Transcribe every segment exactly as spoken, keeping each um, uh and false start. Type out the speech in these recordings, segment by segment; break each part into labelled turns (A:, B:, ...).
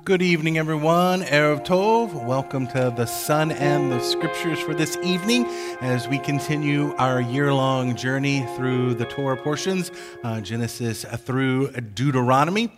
A: Good evening, everyone. Erev Tov. Welcome to the Sun and the Scriptures for this evening as we continue our year-long journey through the Torah portions, uh, Genesis through Deuteronomy.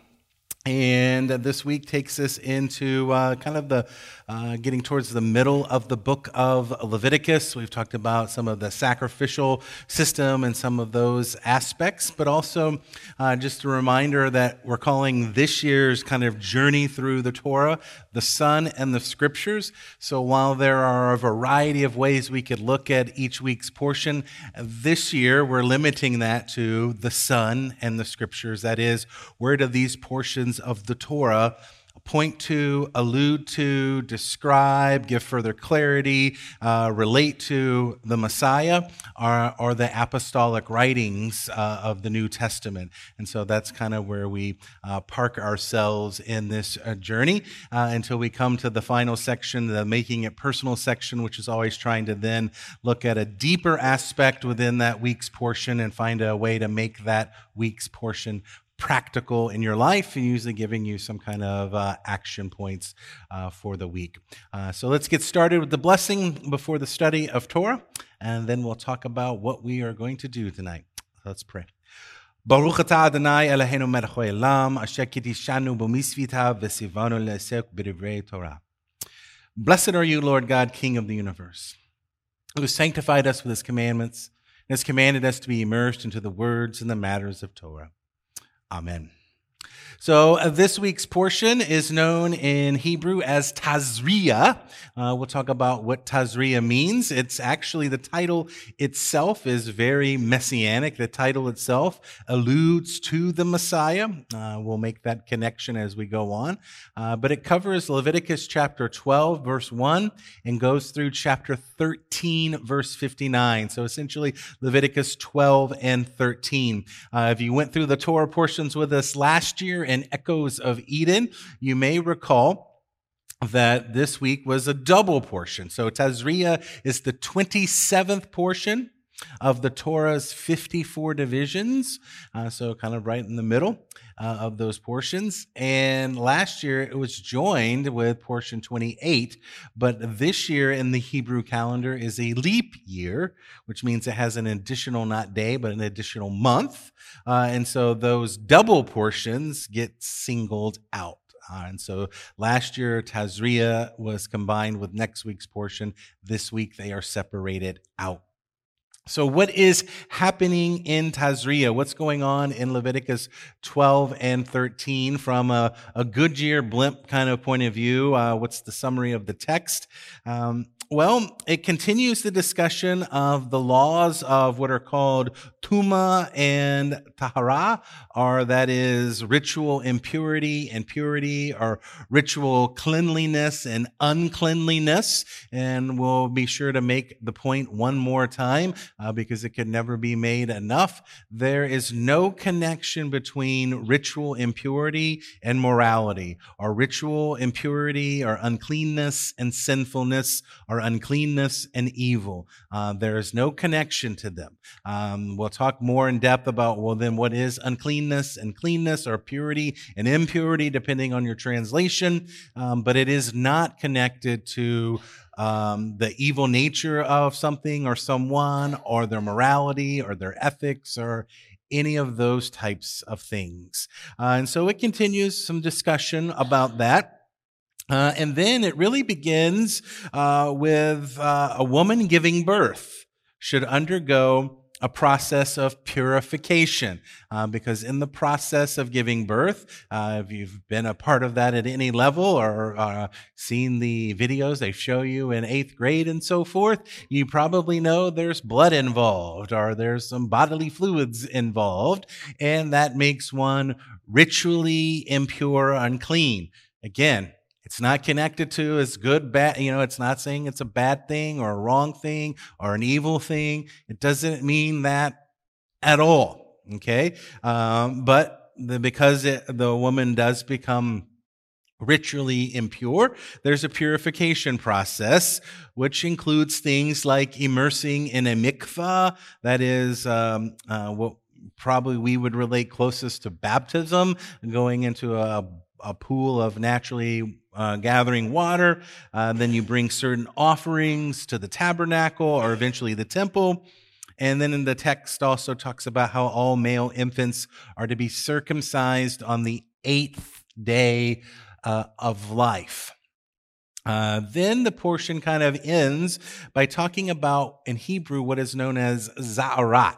A: And this week takes us into uh, kind of the uh, getting towards the middle of the book of Leviticus. We've talked about some of the sacrificial system and some of those aspects, but also uh, just a reminder that we're calling this year's kind of journey through the Torah the Sun and the Scriptures. So while there are a variety of ways we could look at each week's portion, this year we're limiting that to the Sun and the Scriptures. That is, where do these portions of the Torah point to, allude to, describe, give further clarity, uh, relate to the Messiah or, or the apostolic writings uh, of the New Testament. And so that's kind of where we uh, park ourselves in this uh, journey uh, until we come to the final section, the Making It Personal section, which is always trying to then look at a deeper aspect within that week's portion and find a way to make that week's portion practical in your life, and usually giving you some kind of uh, action points uh, for the week. Uh, so let's get started with the blessing before the study of Torah, and then we'll talk about what we are going to do tonight. Let's pray. Baruch atah Adonai Eloheinu melech haolam, asher kiddushanu b'mitzvotav v'tzivanu le'asek b'divrei Torah. Blessed are you, Lord God, King of the universe, who has sanctified us with his commandments and has commanded us to be immersed into the words and the matters of Torah. Amen. So uh, this week's portion is known in Hebrew as Tazria. Uh, we'll talk about what Tazria means. It's actually, the title itself is very messianic. The title itself alludes to the Messiah. Uh, we'll make that connection as we go on. Uh, but it covers Leviticus chapter twelve, verse one, and goes through chapter thirteen, verse fifty-nine. So essentially Leviticus twelve and thirteen. Uh, if you went through the Torah portions with us last year in Echoes of Eden, you may recall that this week was a double portion. So Tazria is the twenty-seventh portion of the Torah's fifty-four divisions, uh, so kind of right in the middle uh, of those portions. And last year it was joined with portion twenty-eight, but this year in the Hebrew calendar is a leap year, which means it has an additional, not day, but an additional month. Uh, and so those double portions get singled out. Uh, and so last year, Tazria was combined with next week's portion. This week, they are separated out. So what is happening in Tazria? What's going on in Leviticus twelve and thirteen from a, a Goodyear blimp kind of point of view? Uh, what's the summary of the text? Um, Well, it continues the discussion of the laws of what are called Tuma and Tahara, or that is ritual impurity and purity, or ritual cleanliness and uncleanliness. And we'll be sure to make the point one more time uh, because it can never be made enough. There is no connection between ritual impurity and morality, or ritual impurity or uncleanness and sinfulness, or uncleanness and evil. Uh, there is no connection to them. Um, we'll talk more in depth about, well, then what is uncleanness and cleanness, or purity and impurity, depending on your translation. Um, but it is not connected to um, the evil nature of something or someone, or their morality or their ethics, or any of those types of things. Uh, and so it continues some discussion about that. Uh, and then it really begins uh, with uh, a woman giving birth should undergo a process of purification, uh, because in the process of giving birth, uh, if you've been a part of that at any level, or uh, seen the videos they show you in eighth grade and so forth, you probably know there's blood involved, or there's some bodily fluids involved, and that makes one ritually impure, unclean. Again, it's not connected to as good, bad, you know, it's not saying it's a bad thing or a wrong thing or an evil thing. It doesn't mean that at all, okay? Um, but the, because it, the woman does become ritually impure, there's a purification process, which includes things like immersing in a mikvah, that is um, uh, what probably we would relate closest to baptism, going into a a pool of naturally uh, gathering water. Uh, then you bring certain offerings to the tabernacle or eventually the temple. And then in the text also talks about how all male infants are to be circumcised on the eighth day uh, of life. Uh, then the portion kind of ends by talking about, in Hebrew, what is known as za'arat.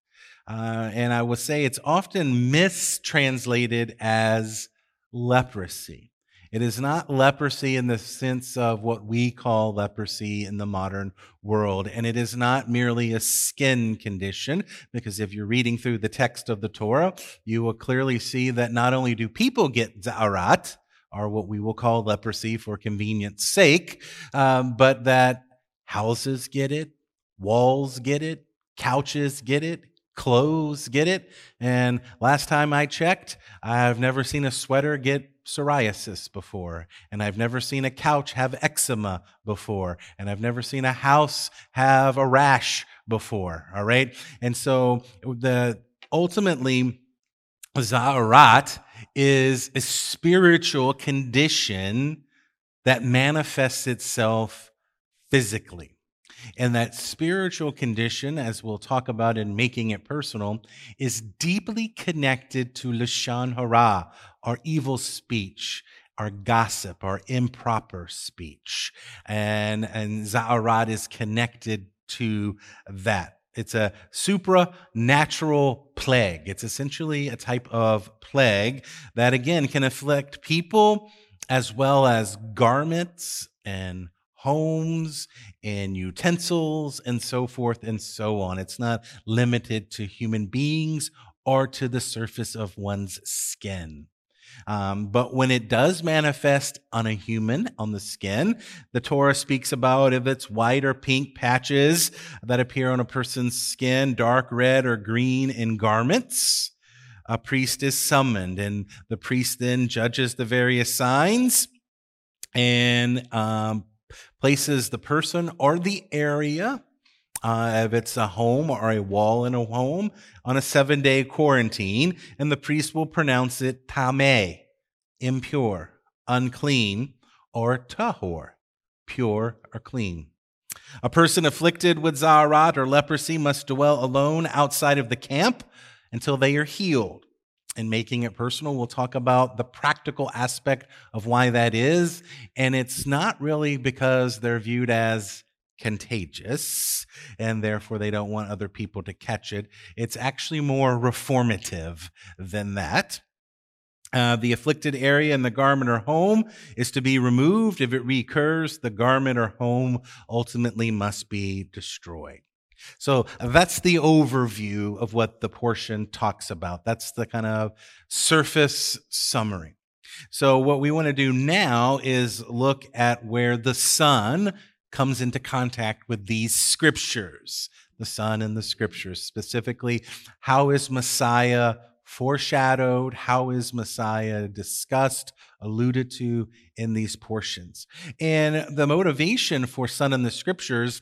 A: Uh, and I would say it's often mistranslated as leprosy. It is not leprosy in the sense of what we call leprosy in the modern world. And it is not merely a skin condition, because if you're reading through the text of the Torah, you will clearly see that not only do people get za'arat, or what we will call leprosy for convenience sake, um, but that houses get it, walls get it, couches get it, clothes get it. And last time I checked, I've never seen a sweater get psoriasis before, and I've never seen a couch have eczema before, and I've never seen a house have a rash before, all right? And so the ultimately, za'arat is a spiritual condition that manifests itself physically. And that spiritual condition, as we'll talk about in Making It Personal, is deeply connected to lashon hara, our evil speech, our gossip, our improper speech. And, and za'arat is connected to that. It's a supernatural plague. It's essentially a type of plague that, again, can afflict people as well as garments and homes and utensils and so forth and so on. It's not limited to human beings or to the surface of one's skin. Um, but when it does manifest on a human, on the skin, the Torah speaks about if it's white or pink patches that appear on a person's skin, dark red or green in garments, a priest is summoned, and the priest then judges the various signs and um, places the person or the area, Uh, if it's a home or a wall in a home, on a seven-day quarantine, and the priest will pronounce it tameh, impure, unclean, or tahor, pure or clean. A person afflicted with za'arat or leprosy must dwell alone outside of the camp until they are healed. In Making It Personal, we'll talk about the practical aspect of why that is, and it's not really because they're viewed as contagious, and therefore they don't want other people to catch it. It's actually more reformative than that. Uh, the afflicted area in the garment or home is to be removed. If it recurs, the garment or home ultimately must be destroyed. So that's the overview of what the portion talks about. That's the kind of surface summary. So what we want to do now is look at where the Son comes into contact with these scriptures, the Son and the scriptures. Specifically, how is Messiah foreshadowed? How is Messiah discussed, alluded to in these portions? And the motivation for Son and the scriptures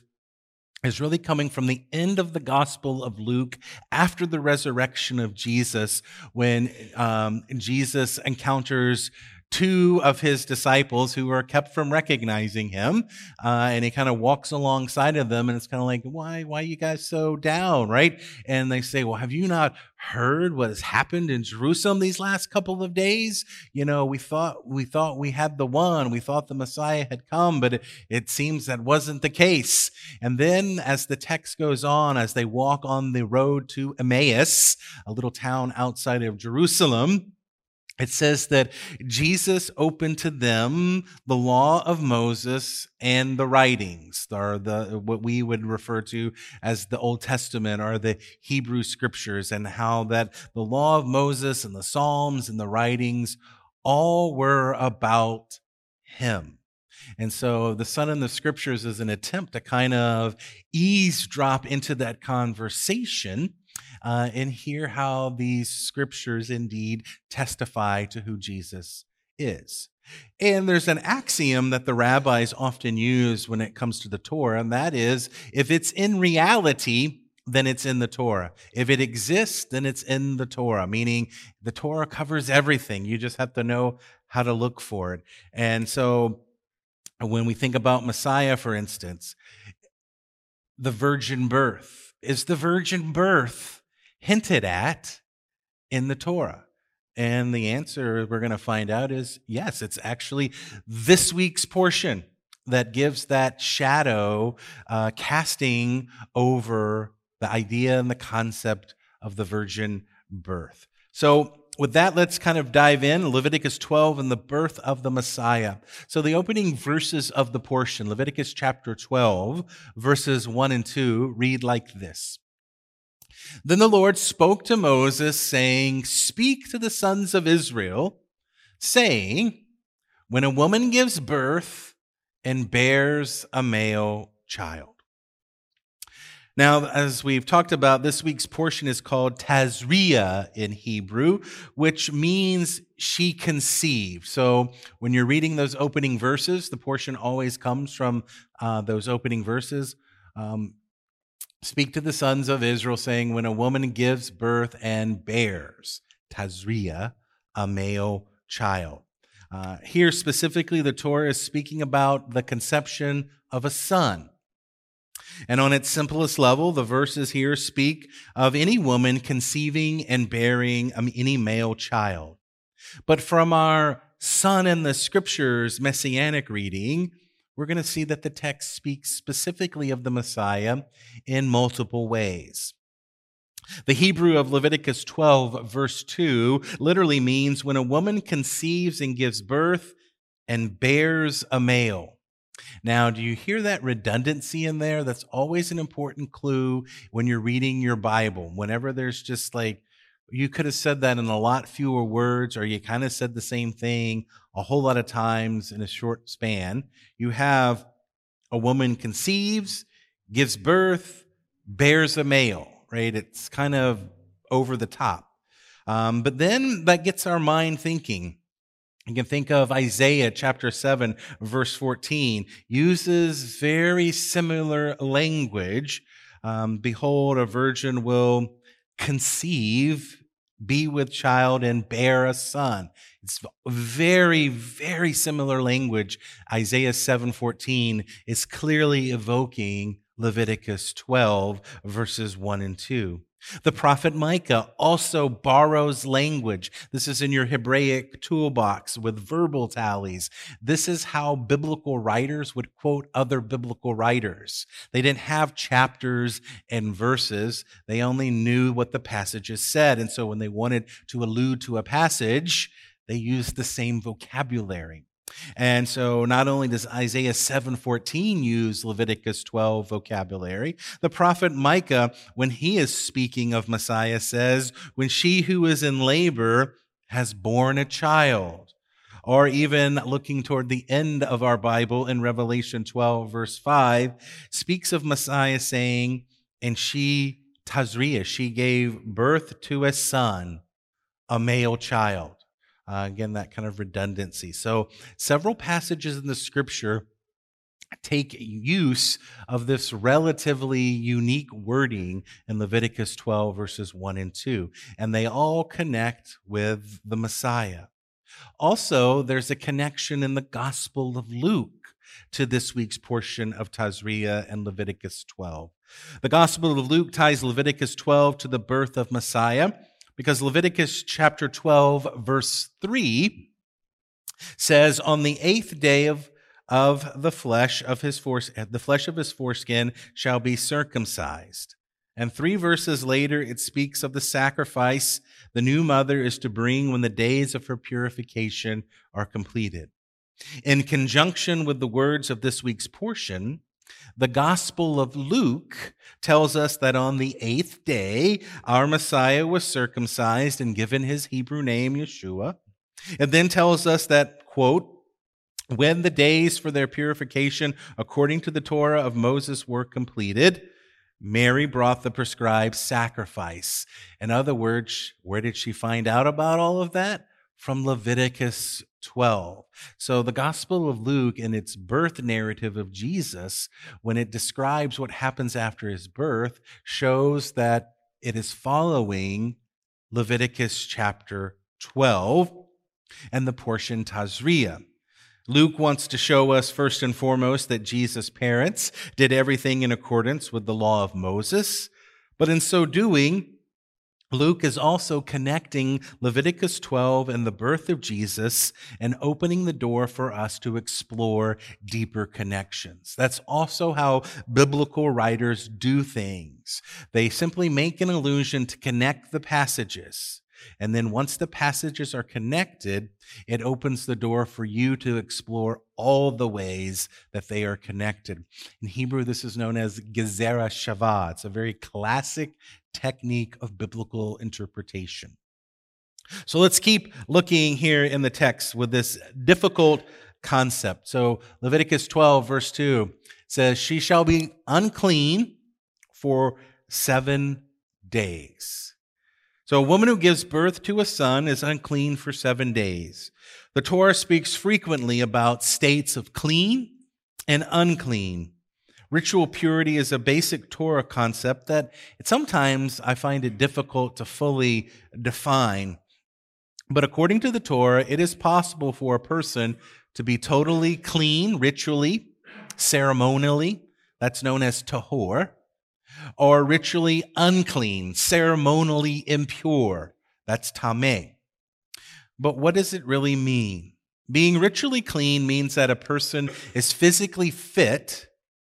A: is really coming from the end of the Gospel of Luke after the resurrection of Jesus, when um, Jesus encounters two of his disciples who are kept from recognizing him, uh, and he kind of walks alongside of them, and it's kind of like, why, why are you guys so down, right? And they say, well, have you not heard what has happened in Jerusalem these last couple of days? You know, we thought we thought we had the one, we thought the Messiah had come, but it, it seems that wasn't the case. And then as the text goes on, as they walk on the road to Emmaus, a little town outside of Jerusalem, it says that Jesus opened to them the law of Moses and the writings, or the what we would refer to as the Old Testament or the Hebrew scriptures, and how that the law of Moses and the Psalms and the writings all were about him. And so the Son and the scriptures is an attempt to kind of eavesdrop into that conversation Uh, and hear how these scriptures indeed testify to who Jesus is. And there's an axiom that the rabbis often use when it comes to the Torah, and that is, if it's in reality, then it's in the Torah. If it exists, then it's in the Torah, meaning the Torah covers everything. You just have to know how to look for it. And so when we think about Messiah, for instance, the virgin birth, is the virgin birth hinted at in the Torah? And the answer we're going to find out is yes. It's actually this week's portion that gives that shadow uh, casting over the idea and the concept of the virgin birth. So with that, let's kind of dive in. Leviticus twelve and the birth of the Messiah. So the opening verses of the portion, Leviticus chapter twelve, verses one and two, read like this. Then the Lord spoke to Moses, saying, "Speak to the sons of Israel, saying, when a woman gives birth and bears a male child." Now, as we've talked about, this week's portion is called Tazria in Hebrew, which means she conceived. So when you're reading those opening verses, the portion always comes from uh, those opening verses. Um, Speak to the sons of Israel, saying, when a woman gives birth and bears, Tazria, a male child. Uh, here specifically, the Torah is speaking about the conception of a son. And on its simplest level, the verses here speak of any woman conceiving and bearing any male child. But from our Son in the Scriptures messianic reading, we're going to see that the text speaks specifically of the Messiah in multiple ways. The Hebrew of Leviticus twelve, verse two, literally means when a woman conceives and gives birth and bears a male. Now, do you hear that redundancy in there? That's always an important clue when you're reading your Bible. Whenever there's just like, you could have said that in a lot fewer words, or you kind of said the same thing a whole lot of times in a short span. You have a woman conceives, gives birth, bears a male, right? It's kind of over the top. Um, but then that gets our mind thinking. You can think of Isaiah chapter seven, verse fourteen, uses very similar language. Um, Behold, a virgin will conceive, be with child, and bear a son. It's very, very similar language. Isaiah seven fourteen is clearly evoking Leviticus twelve, verses one and two. The prophet Micah also borrows language. This is in your Hebraic toolbox with verbal tallies. This is how biblical writers would quote other biblical writers. They didn't have chapters and verses. They only knew what the passages said. And so when they wanted to allude to a passage, they used the same vocabulary. And so not only does Isaiah seven fourteen use Leviticus twelve vocabulary, the prophet Micah, when he is speaking of Messiah, says, when she who is in labor has borne a child. Or even looking toward the end of our Bible in Revelation twelve, verse five, speaks of Messiah saying, and she, Tazria, she gave birth to a son, a male child. Uh, again, that kind of redundancy. So several passages in the Scripture take use of this relatively unique wording in Leviticus twelve, verses one and two, and they all connect with the Messiah. Also, there's a connection in the Gospel of Luke to this week's portion of Tazria and Leviticus twelve. The Gospel of Luke ties Leviticus twelve to the birth of Messiah, because Leviticus chapter twelve, verse three says, on the eighth day of, of the flesh of his fore, the flesh of his foreskin shall be circumcised. And three verses later, it speaks of the sacrifice the new mother is to bring when the days of her purification are completed. In conjunction with the words of this week's portion, the Gospel of Luke tells us that on the eighth day, our Messiah was circumcised and given his Hebrew name, Yeshua. It then tells us that, quote, when the days for their purification according to the Torah of Moses were completed, Mary brought the prescribed sacrifice. In other words, where did she find out about all of that? From Leviticus twelve. So the Gospel of Luke, in its birth narrative of Jesus, when it describes what happens after his birth, shows that it is following Leviticus chapter twelve. and the portion Tazria. Luke wants to show us first and foremost that Jesus' parents did everything in accordance with the law of Moses, but in so doing, Luke is also connecting Leviticus twelve and the birth of Jesus and opening the door for us to explore deeper connections. That's also how biblical writers do things. They simply make an allusion to connect the passages. And then once the passages are connected, it opens the door for you to explore all the ways that they are connected. In Hebrew, this is known as Gezerah Shavah. It's a very classic technique of biblical interpretation. So let's keep looking here in the text with this difficult concept. So Leviticus twelve, verse two says, "She shall be unclean for seven days." So a woman who gives birth to a son is unclean for seven days. The Torah speaks frequently about states of clean and unclean. Ritual purity is a basic Torah concept that sometimes I find it difficult to fully define. But according to the Torah, it is possible for a person to be totally clean ritually, ceremonially, that's known as tahor, or ritually unclean, ceremonially impure, that's tameh. But what does it really mean? Being ritually clean means that a person is physically fit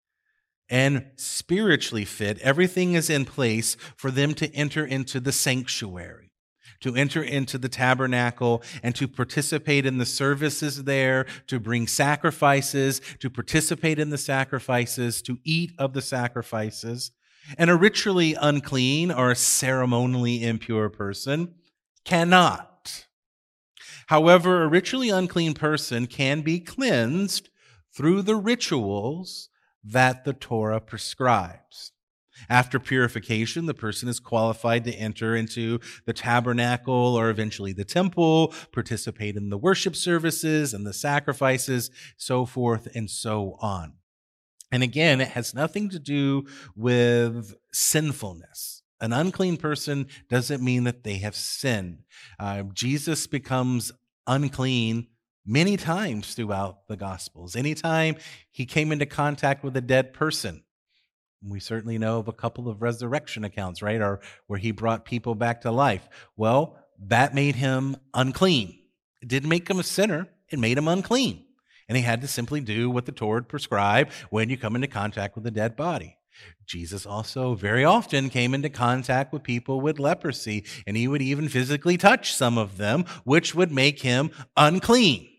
A: and spiritually fit. Everything is in place for them to enter into the sanctuary, to enter into the tabernacle and to participate in the services there, to bring sacrifices, to participate in the sacrifices, to eat of the sacrifices. And a ritually unclean or a ceremonially impure person cannot. However, a ritually unclean person can be cleansed through the rituals that the Torah prescribes. After purification, the person is qualified to enter into the tabernacle or eventually the temple, participate in the worship services and the sacrifices, so forth and so on. And again, it has nothing to do with sinfulness. An unclean person doesn't mean that they have sinned. Uh, Jesus becomes unclean many times throughout the Gospels. Anytime he came into contact with a dead person, we certainly know of a couple of resurrection accounts, right, or where he brought people back to life. Well, that made him unclean. It didn't make him a sinner. It made him unclean. And he had to simply do what the Torah prescribed when you come into contact with a dead body. Jesus also very often came into contact with people with leprosy, and he would even physically touch some of them, which would make him unclean.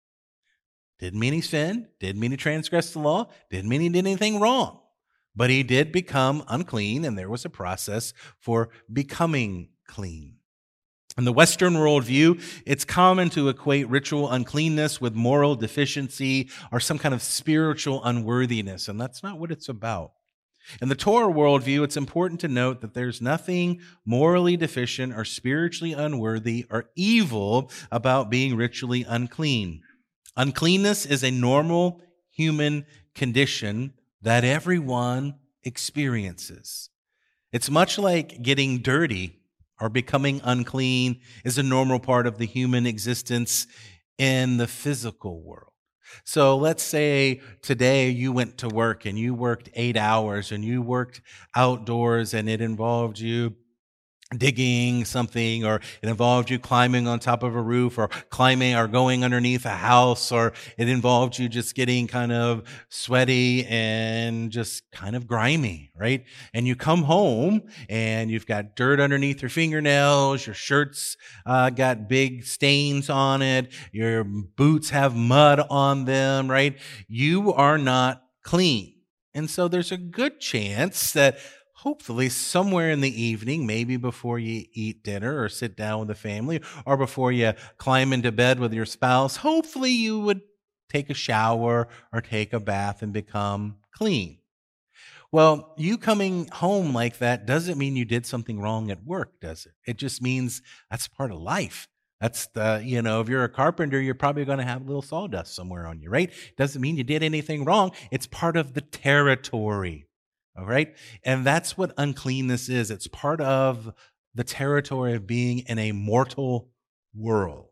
A: Didn't mean he sinned, didn't mean he transgressed the law, didn't mean he did anything wrong. But he did become unclean, and there was a process for becoming clean. In the Western worldview, it's common to equate ritual uncleanness with moral deficiency or some kind of spiritual unworthiness, and that's not what it's about. In the Torah worldview, it's important to note that there's nothing morally deficient or spiritually unworthy or evil about being ritually unclean. Uncleanness is a normal human condition that everyone experiences. It's much like getting dirty or becoming unclean is a normal part of the human existence in the physical world. So let's say today you went to work and you worked eight hours and you worked outdoors and it involved you digging something, or it involved you climbing on top of a roof, or climbing or going underneath a house, or it involved you just getting kind of sweaty and just kind of grimy, right? And you come home and you've got dirt underneath your fingernails, your shirt's uh, got big stains on it, your boots have mud on them, right? You are not clean. And so there's a good chance that hopefully somewhere in the evening, maybe before you eat dinner or sit down with the family, or before you climb into bed with your spouse, hopefully you would take a shower or take a bath and become clean. Well, you coming home like that doesn't mean you did something wrong at work, does it? It just means that's part of life. That's the, you know, if you're a carpenter, you're probably going to have a little sawdust somewhere on you, right? Doesn't mean you did anything wrong. It's part of the territory. All right? And that's what uncleanness is. It's part of the territory of being in a mortal world.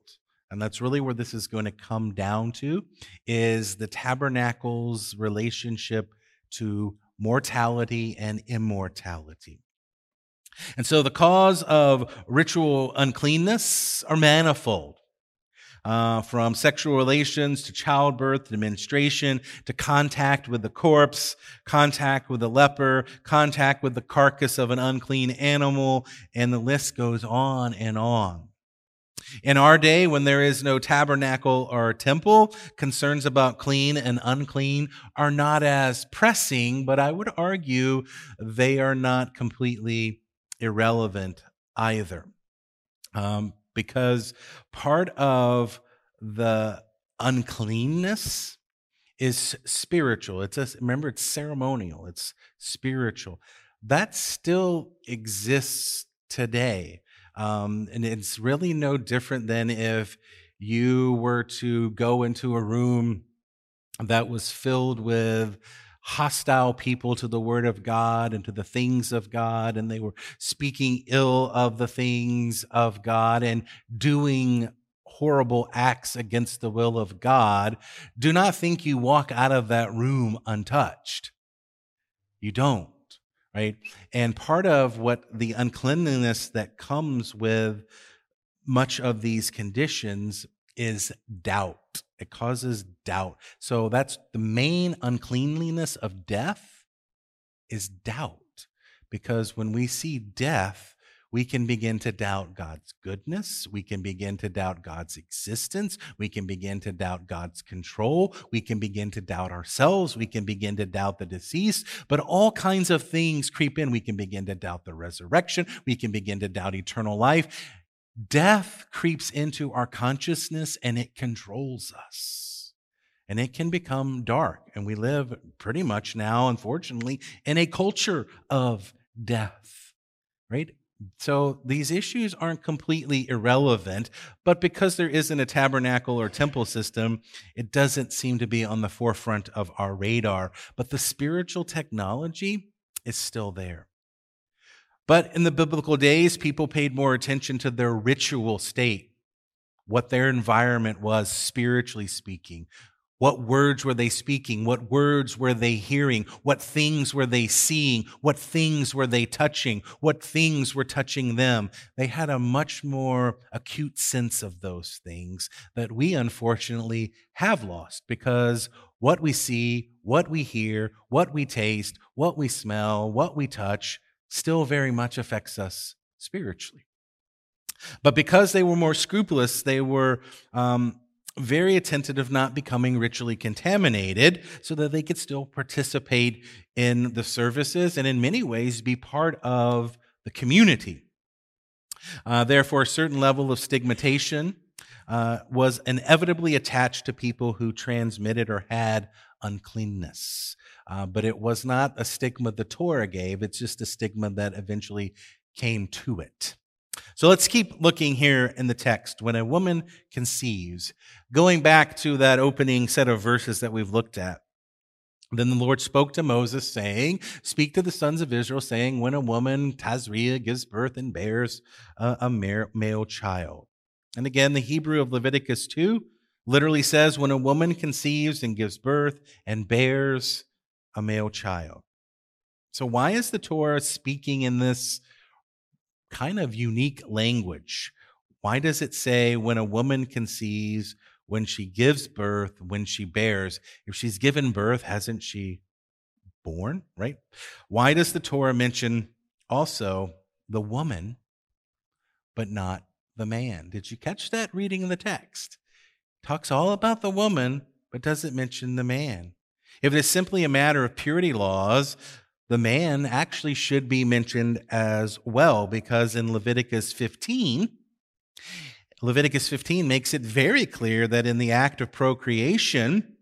A: And that's really where this is going to come down to, is the tabernacle's relationship to mortality and immortality. And so the cause of ritual uncleanness are manifold. Uh, from sexual relations to childbirth to menstruation to contact with the corpse, contact with the leper, contact with the carcass of an unclean animal, and the list goes on and on. In our day, when there is no tabernacle or temple, concerns about clean and unclean are not as pressing, but I would argue they are not completely irrelevant either. Um, because part of the uncleanness is spiritual. It's a, remember, it's ceremonial. It's spiritual. That still exists today. Um, and it's really no different than if you were to go into a room that was filled with hostile people to the word of God and to the things of God, and they were speaking ill of the things of God and doing horrible acts against the will of God. Do not think you walk out of that room untouched. You don't, right? And part of what the uncleanliness that comes with much of these conditions is doubt. It causes doubt. So that's the main uncleanliness of death is doubt. Because when we see death, we can begin to doubt God's goodness. We can begin to doubt God's existence. We can begin to doubt God's control. We can begin to doubt ourselves. We can begin to doubt the deceased. But all kinds of things creep in. We can begin to doubt the resurrection. We can begin to doubt eternal life. Death creeps into our consciousness and it controls us. And it can become dark. And we live pretty much now, unfortunately, in a culture of death, right? So these issues aren't completely irrelevant, but because there isn't a tabernacle or temple system, it doesn't seem to be on the forefront of our radar. But the spiritual technology is still there. But in the biblical days, people paid more attention to their ritual state, what their environment was spiritually speaking. What words were they speaking? What words were they hearing? What things were they seeing? What things were they touching? What things were touching them? They had a much more acute sense of those things that we unfortunately have lost, because what we see, what we hear, what we taste, what we smell, what we touch still very much affects us spiritually. But because they were more scrupulous, they were um, very attentive of not becoming ritually contaminated so that they could still participate in the services and in many ways be part of the community. Uh, therefore, a certain level of stigmatization uh, was inevitably attached to people who transmitted or had uncleanness. Uh, but it was not a stigma the Torah gave. It's just a stigma that eventually came to it. So let's keep looking here in the text. When a woman conceives, going back to that opening set of verses that we've looked at, then the Lord spoke to Moses, saying, speak to the sons of Israel, saying, when a woman, Tazria, gives birth and bears a, a male child. And again, the Hebrew of Leviticus two literally says, when a woman conceives and gives birth and bears a male child. So why is the Torah speaking in this kind of unique language? Why does it say when a woman conceives, when she gives birth, when she bears? If she's given birth, hasn't she born, right? Why does the Torah mention also the woman, but not the man? Did you catch that reading in the text? It talks all about the woman, but doesn't mention the man. If it is simply a matter of purity laws, the man actually should be mentioned as well, because in Leviticus fifteen, Leviticus fifteen makes it very clear that in the act of procreation,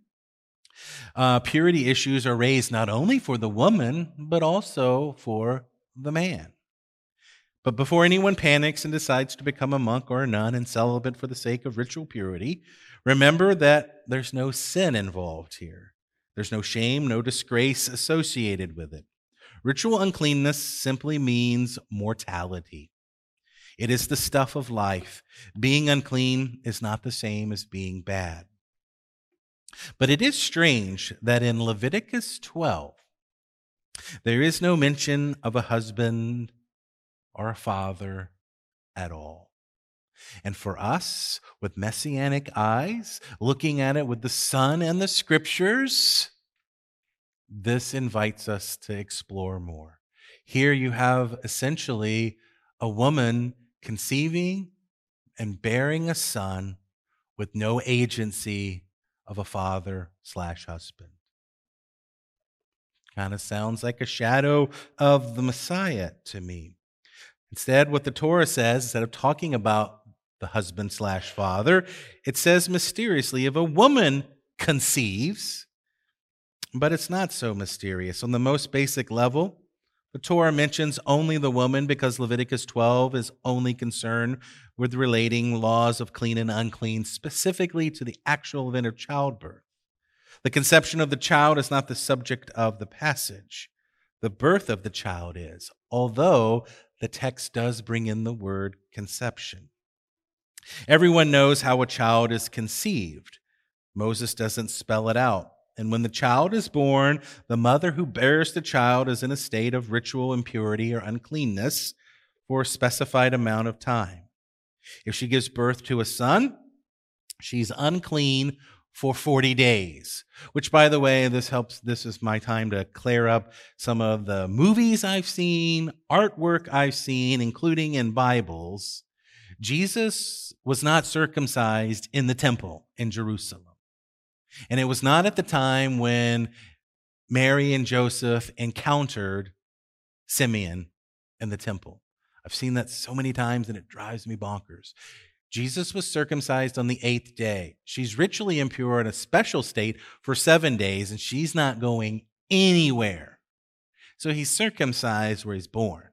A: uh, purity issues are raised not only for the woman, but also for the man. But before anyone panics and decides to become a monk or a nun and celibate for the sake of ritual purity, remember that there's no sin involved here. There's no shame, no disgrace associated with it. Ritual uncleanness simply means mortality. It is the stuff of life. Being unclean is not the same as being bad. But it is strange that in Leviticus twelve, there is no mention of a husband or a father at all. And for us, with messianic eyes, looking at it with the Son and the Scriptures, this invites us to explore more. Here you have essentially a woman conceiving and bearing a son with no agency of a father slash husband. Kind of sounds like a shadow of the Messiah to me. Instead, what the Torah says, instead of talking about the husband slash father, it says mysteriously, if a woman conceives, but it's not so mysterious. On the most basic level, the Torah mentions only the woman because Leviticus twelve is only concerned with relating laws of clean and unclean specifically to the actual event of childbirth. The conception of the child is not the subject of the passage. The birth of the child is, although the text does bring in the word conception. Everyone knows how a child is conceived. Moses doesn't spell it out. And when the child is born, the mother who bears the child is in a state of ritual impurity or uncleanness for a specified amount of time. If she gives birth to a son, she's unclean for forty days, which, by the way, this helps. This is my time to clear up some of the movies I've seen, artwork I've seen, including in Bibles. Jesus was not circumcised in the temple in Jerusalem. And it was not at the time when Mary and Joseph encountered Simeon in the temple. I've seen that so many times and it drives me bonkers. Jesus was circumcised on the eighth day. She's ritually impure in a special state for seven days, and she's not going anywhere. So he's circumcised where he's born.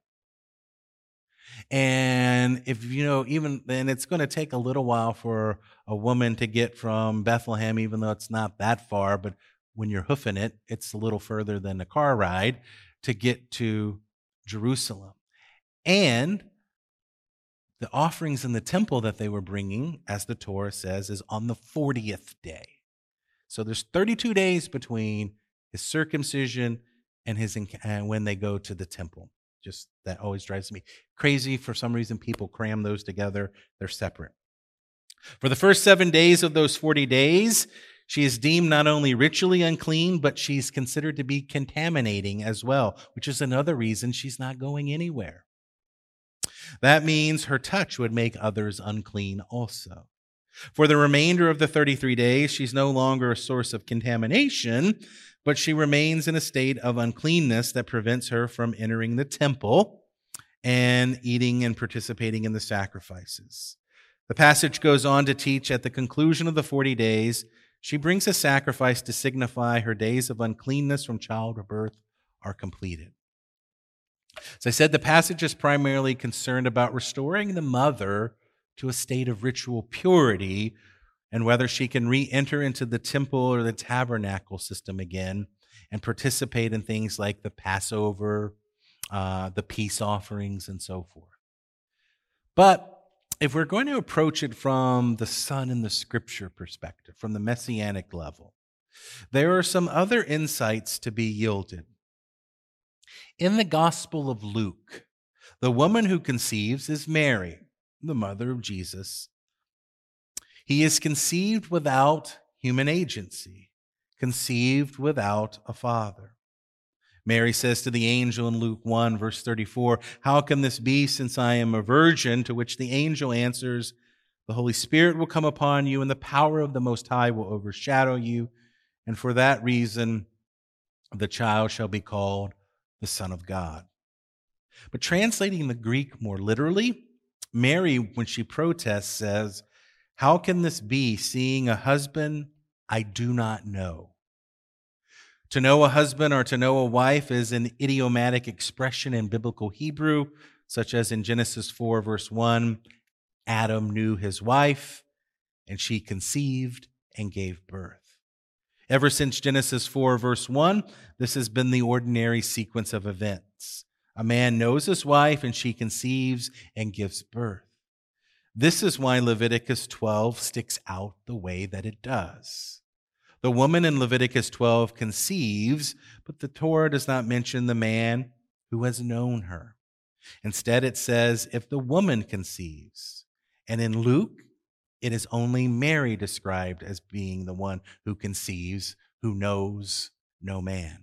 A: And if you know, even then, it's going to take a little while for a woman to get from Bethlehem, even though it's not that far. But when you're hoofing it, it's a little further than a car ride to get to Jerusalem. And the offerings in the temple that they were bringing, as the Torah says, is on the fortieth day. So there's thirty-two days between his circumcision and his and when they go to the temple. Just that always drives me crazy. For some reason, people cram those together. They're separate. For the first seven days of those forty days, she is deemed not only ritually unclean, but she's considered to be contaminating as well, which is another reason she's not going anywhere. That means her touch would make others unclean also. For the remainder of the thirty-three days, she's no longer a source of contamination, but she remains in a state of uncleanness that prevents her from entering the temple and eating and participating in the sacrifices. The passage goes on to teach at the conclusion of the forty days, she brings a sacrifice to signify her days of uncleanness from childbirth are completed. As I said, the passage is primarily concerned about restoring the mother to a state of ritual purity and whether she can re-enter into the temple or the tabernacle system again and participate in things like the Passover, uh, the peace offerings, and so forth. But if we're going to approach it from the Son and the Scripture perspective, from the messianic level, there are some other insights to be yielded. In the Gospel of Luke, the woman who conceives is Mary, the mother of Jesus. He is conceived without human agency, conceived without a father. Mary says to the angel in Luke one, verse thirty-four, "How can this be since I am a virgin?" To which the angel answers, "The Holy Spirit will come upon you and the power of the Most High will overshadow you. And for that reason, the child shall be called the Son of God." But translating the Greek more literally, Mary, when she protests, says, "How can this be, seeing a husband I do not know?" To know a husband or to know a wife is an idiomatic expression in biblical Hebrew, such as in Genesis four, verse one, Adam knew his wife, and she conceived and gave birth. Ever since Genesis four, verse one, this has been the ordinary sequence of events. A man knows his wife, and she conceives and gives birth. This is why Leviticus twelve sticks out the way that it does. The woman in Leviticus twelve conceives, but the Torah does not mention the man who has known her. Instead, it says, if the woman conceives. And in Luke, it is only Mary described as being the one who conceives, who knows no man.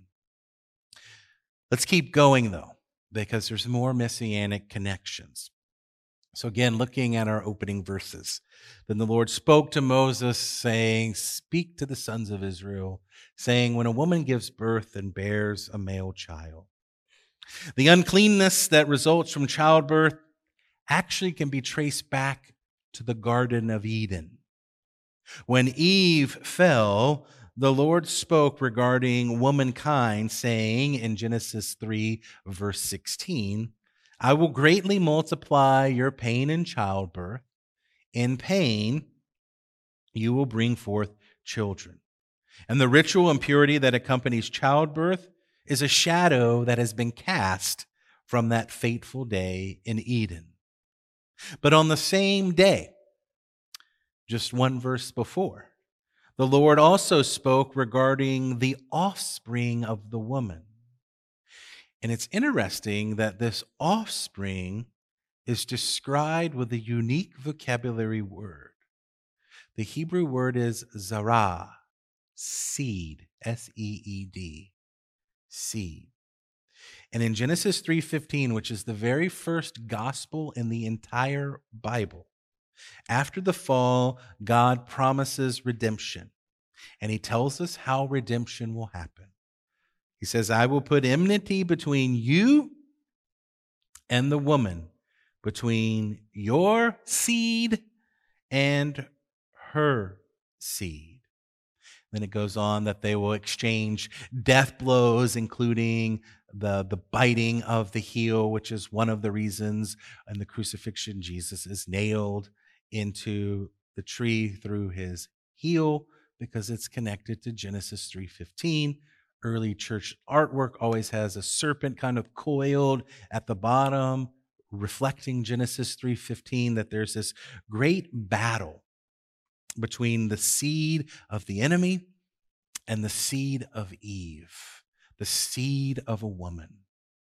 A: Let's keep going, though, because there's more messianic connections. So again, looking at our opening verses. Then the Lord spoke to Moses, saying, speak to the sons of Israel, saying, when a woman gives birth and bears a male child, the uncleanness that results from childbirth actually can be traced back to the Garden of Eden. When Eve fell, the Lord spoke regarding womankind, saying in Genesis three, verse sixteen, I will greatly multiply your pain in childbirth. In pain, you will bring forth children. And the ritual impurity that accompanies childbirth is a shadow that has been cast from that fateful day in Eden. But on the same day, just one verse before, the Lord also spoke regarding the offspring of the woman. And it's interesting that this offspring is described with a unique vocabulary word. The Hebrew word is zarah, seed, S E E D, seed. And in Genesis three fifteen, which is the very first gospel in the entire Bible, after the fall, God promises redemption. And he tells us how redemption will happen. He says, I will put enmity between you and the woman, between your seed and her seed. Then it goes on that they will exchange death blows, including the, the biting of the heel, which is one of the reasons in the crucifixion Jesus is nailed into the tree through his heel, because it's connected to Genesis three fifteen. Early church artwork always has a serpent kind of coiled at the bottom, reflecting Genesis three fifteen, that there's this great battle between the seed of the enemy and the seed of Eve, the seed of a woman.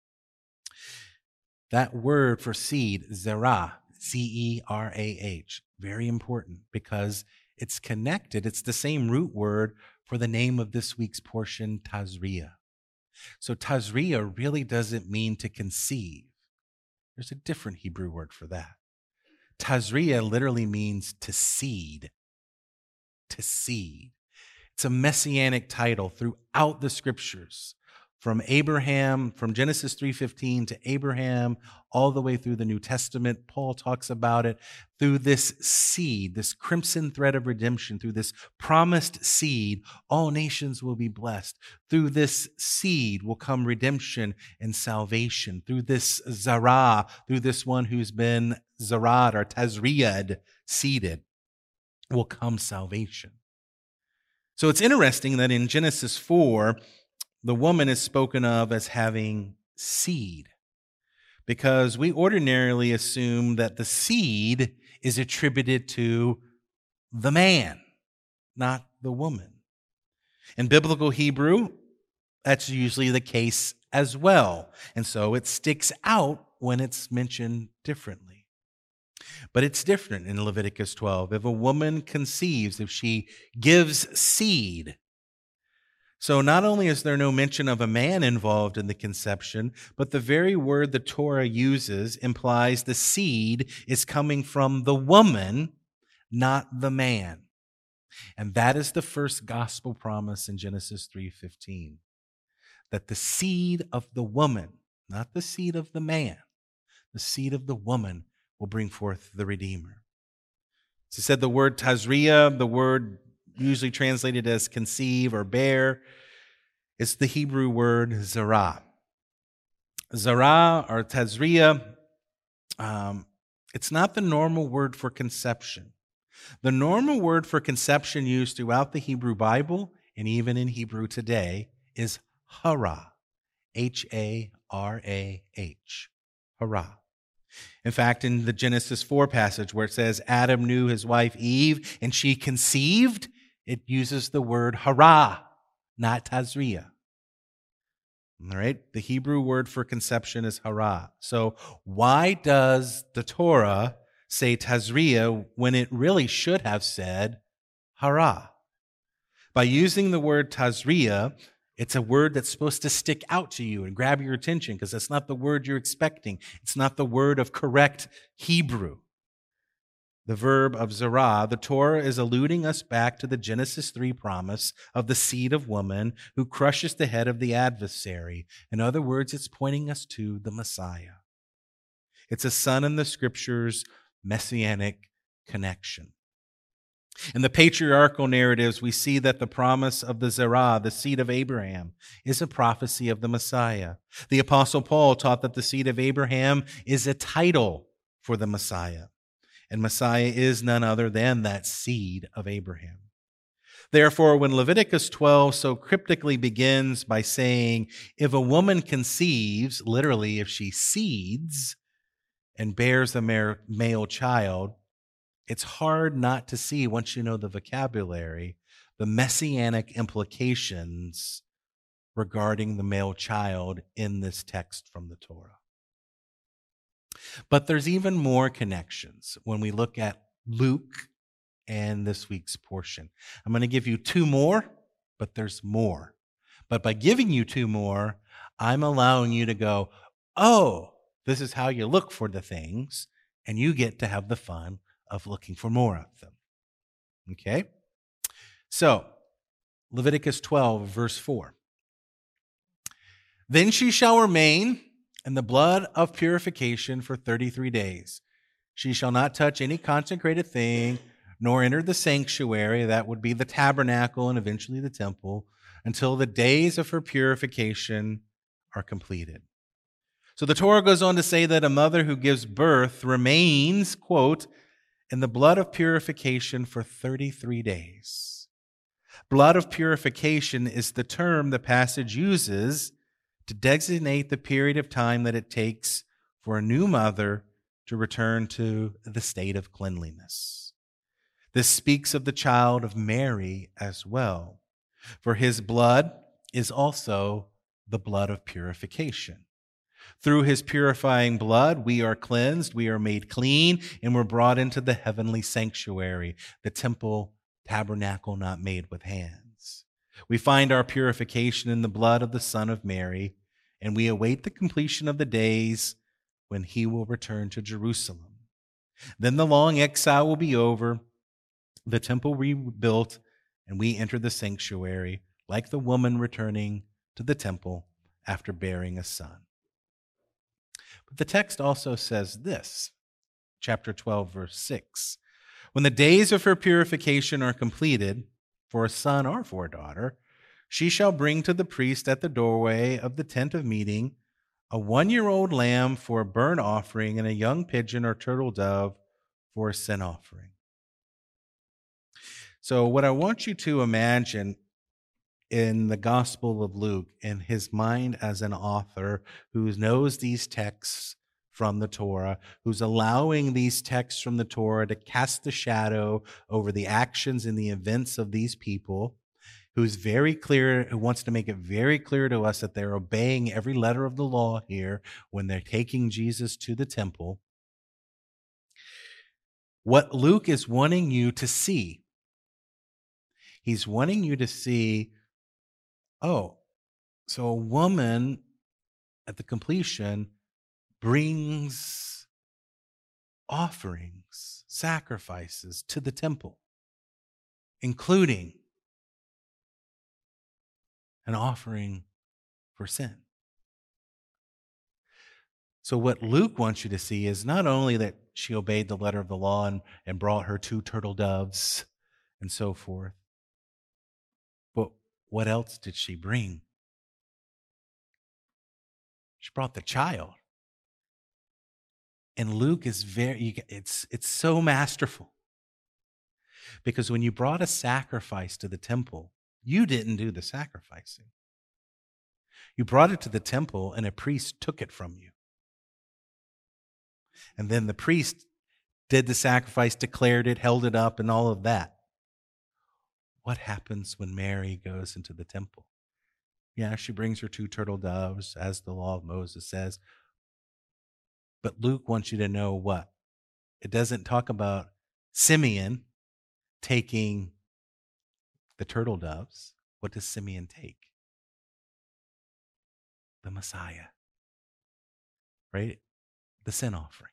A: That word for seed, zerah, Z E R A H, very important because it's connected. It's the same root word for the name of this week's portion, Tazria. So Tazria really doesn't mean to conceive. There's a different Hebrew word for that. Tazria literally means to seed. To seed. It's a messianic title throughout the scriptures. From Abraham, from Genesis three fifteen to Abraham, all the way through the New Testament, Paul talks about it. Through this seed, this crimson thread of redemption, through this promised seed, all nations will be blessed. Through this seed will come redemption and salvation. Through this zarah, through this one who's been zarad or tazriyad, seeded, will come salvation. So it's interesting that in Genesis four, the woman is spoken of as having seed, because we ordinarily assume that the seed is attributed to the man, not the woman. In biblical Hebrew, that's usually the case as well, and so it sticks out when it's mentioned differently. But it's different in Leviticus twelve. If a woman conceives, if she gives seed, so not only is there no mention of a man involved in the conception, but the very word the Torah uses implies the seed is coming from the woman, not the man. And that is the first gospel promise in Genesis three fifteen, that the seed of the woman, not the seed of the man, the seed of the woman will bring forth the Redeemer. So it said the word tazria, the word usually translated as conceive or bear, it's the Hebrew word zarah. Zarah or tazria, um, it's not the normal word for conception. The normal word for conception used throughout the Hebrew Bible and even in Hebrew today is hara, H A R A H, hara. In fact, in the Genesis four passage where it says Adam knew his wife Eve and she conceived, it uses the word hara, not tazria. All right, the Hebrew word for conception is hara. So why does the Torah say tazria when it really should have said hara? By using the word tazria, it's a word that's supposed to stick out to you and grab your attention because that's not the word you're expecting. It's not the word of correct Hebrew. The verb of zerah, the Torah is alluding us back to the Genesis three promise of the seed of woman who crushes the head of the adversary. In other words, it's pointing us to the Messiah. It's a son in the Scriptures' messianic connection. In the patriarchal narratives, we see that the promise of the Zerah, the seed of Abraham, is a prophecy of the Messiah. The Apostle Paul taught that the seed of Abraham is a title for the Messiah, and Messiah is none other than that seed of Abraham. Therefore, when Leviticus twelve so cryptically begins by saying, if a woman conceives, literally if she seeds and bears a male child, it's hard not to see, once you know the vocabulary, the messianic implications regarding the male child in this text from the Torah. But there's even more connections when we look at Luke and this week's portion. I'm going to give you two more, but there's more. But by giving you two more, I'm allowing you to go, oh, this is how you look for the things, and you get to have the fun of looking for more of them. Okay? So, Leviticus twelve, verse four. Then she shall remain in the blood of purification for thirty-three days. She shall not touch any consecrated thing, nor enter the sanctuary, that would be the tabernacle and eventually the temple, until the days of her purification are completed. So the Torah goes on to say that a mother who gives birth remains, quote, in the blood of purification for thirty-three days. Blood of purification is the term the passage uses to designate the period of time that it takes for a new mother to return to the state of cleanliness. This speaks of the child of Mary as well, for his blood is also the blood of purification. Through his purifying blood, we are cleansed, we are made clean, and we're brought into the heavenly sanctuary, the temple tabernacle not made with hands. We find our purification in the blood of the Son of Mary, and we await the completion of the days when he will return to Jerusalem. Then the long exile will be over, the temple rebuilt, and we enter the sanctuary like the woman returning to the temple after bearing a son. But the text also says this, chapter twelve, verse six. When the days of her purification are completed, for a son or for a daughter, she shall bring to the priest at the doorway of the tent of meeting a one-year-old lamb for a burnt offering and a young pigeon or turtle dove for a sin offering. So what I want you to imagine in the Gospel of Luke, in his mind as an author who knows these texts from the Torah, who's allowing these texts from the Torah to cast the shadow over the actions and the events of these people, who's very clear, who wants to make it very clear to us that they're obeying every letter of the law here when they're taking Jesus to the temple. What Luke is wanting you to see, he's wanting you to see, oh, so a woman at the completion brings offerings, sacrifices to the temple, including an offering for sin. So what Luke wants you to see is not only that she obeyed the letter of the law and, and brought her two turtle doves and so forth, but what else did she bring? She brought the child. And Luke is very, it's, it's so masterful. Because when you brought a sacrifice to the temple, you didn't do the sacrificing. You brought it to the temple, and a priest took it from you. And then the priest did the sacrifice, declared it, held it up, and all of that. What happens when Mary goes into the temple? Yeah, she brings her two turtle doves, as the law of Moses says. But Luke wants you to know what? It doesn't talk about Simeon taking the turtle doves. What does Simeon take? The Messiah, right? The sin offering.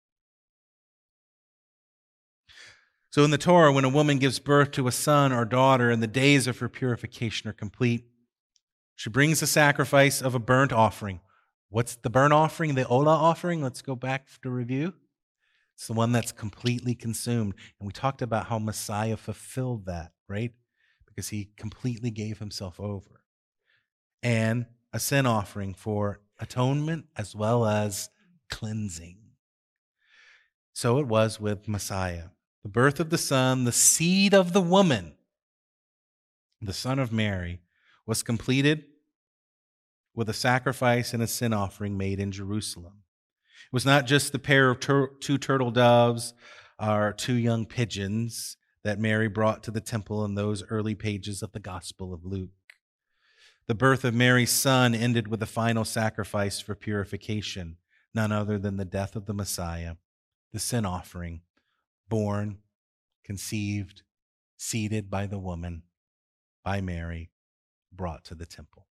A: So in the Torah, when a woman gives birth to a son or daughter and the days of her purification are complete, she brings the sacrifice of a burnt offering. What's the burnt offering? The Olah offering? Let's go back to review. It's the one that's completely consumed. And we talked about how Messiah fulfilled that, right? Because he completely gave himself over. And a sin offering for atonement as well as cleansing. So it was with Messiah. The birth of the Son, the seed of the woman, the Son of Mary, was completed with a sacrifice and a sin offering made in Jerusalem. It was not just the pair of tur- two turtle doves or two young pigeons that Mary brought to the temple in those early pages of the Gospel of Luke. The birth of Mary's son ended with a final sacrifice for purification, none other than the death of the Messiah, the sin offering, born, conceived, seeded by the woman, by Mary, brought to the temple.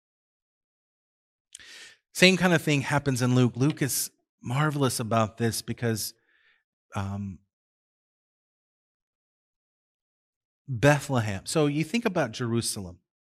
A: Same kind of thing happens in Luke. Luke is marvelous about this because um, Bethlehem. So you think about Jerusalem.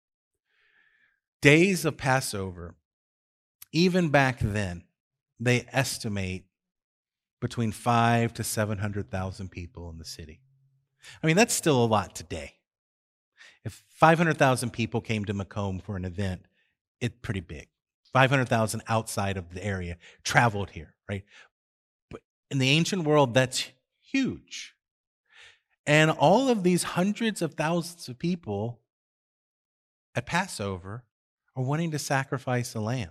A: Days of Passover, even back then, they estimate between five to seven hundred thousand people in the city. I mean, that's still a lot today. If five hundred thousand people came to Macomb for an event, it's pretty big. five hundred thousand outside of the area traveled here, right? But in the ancient world, that's huge. And all of these hundreds of thousands of people at Passover are wanting to sacrifice a lamb.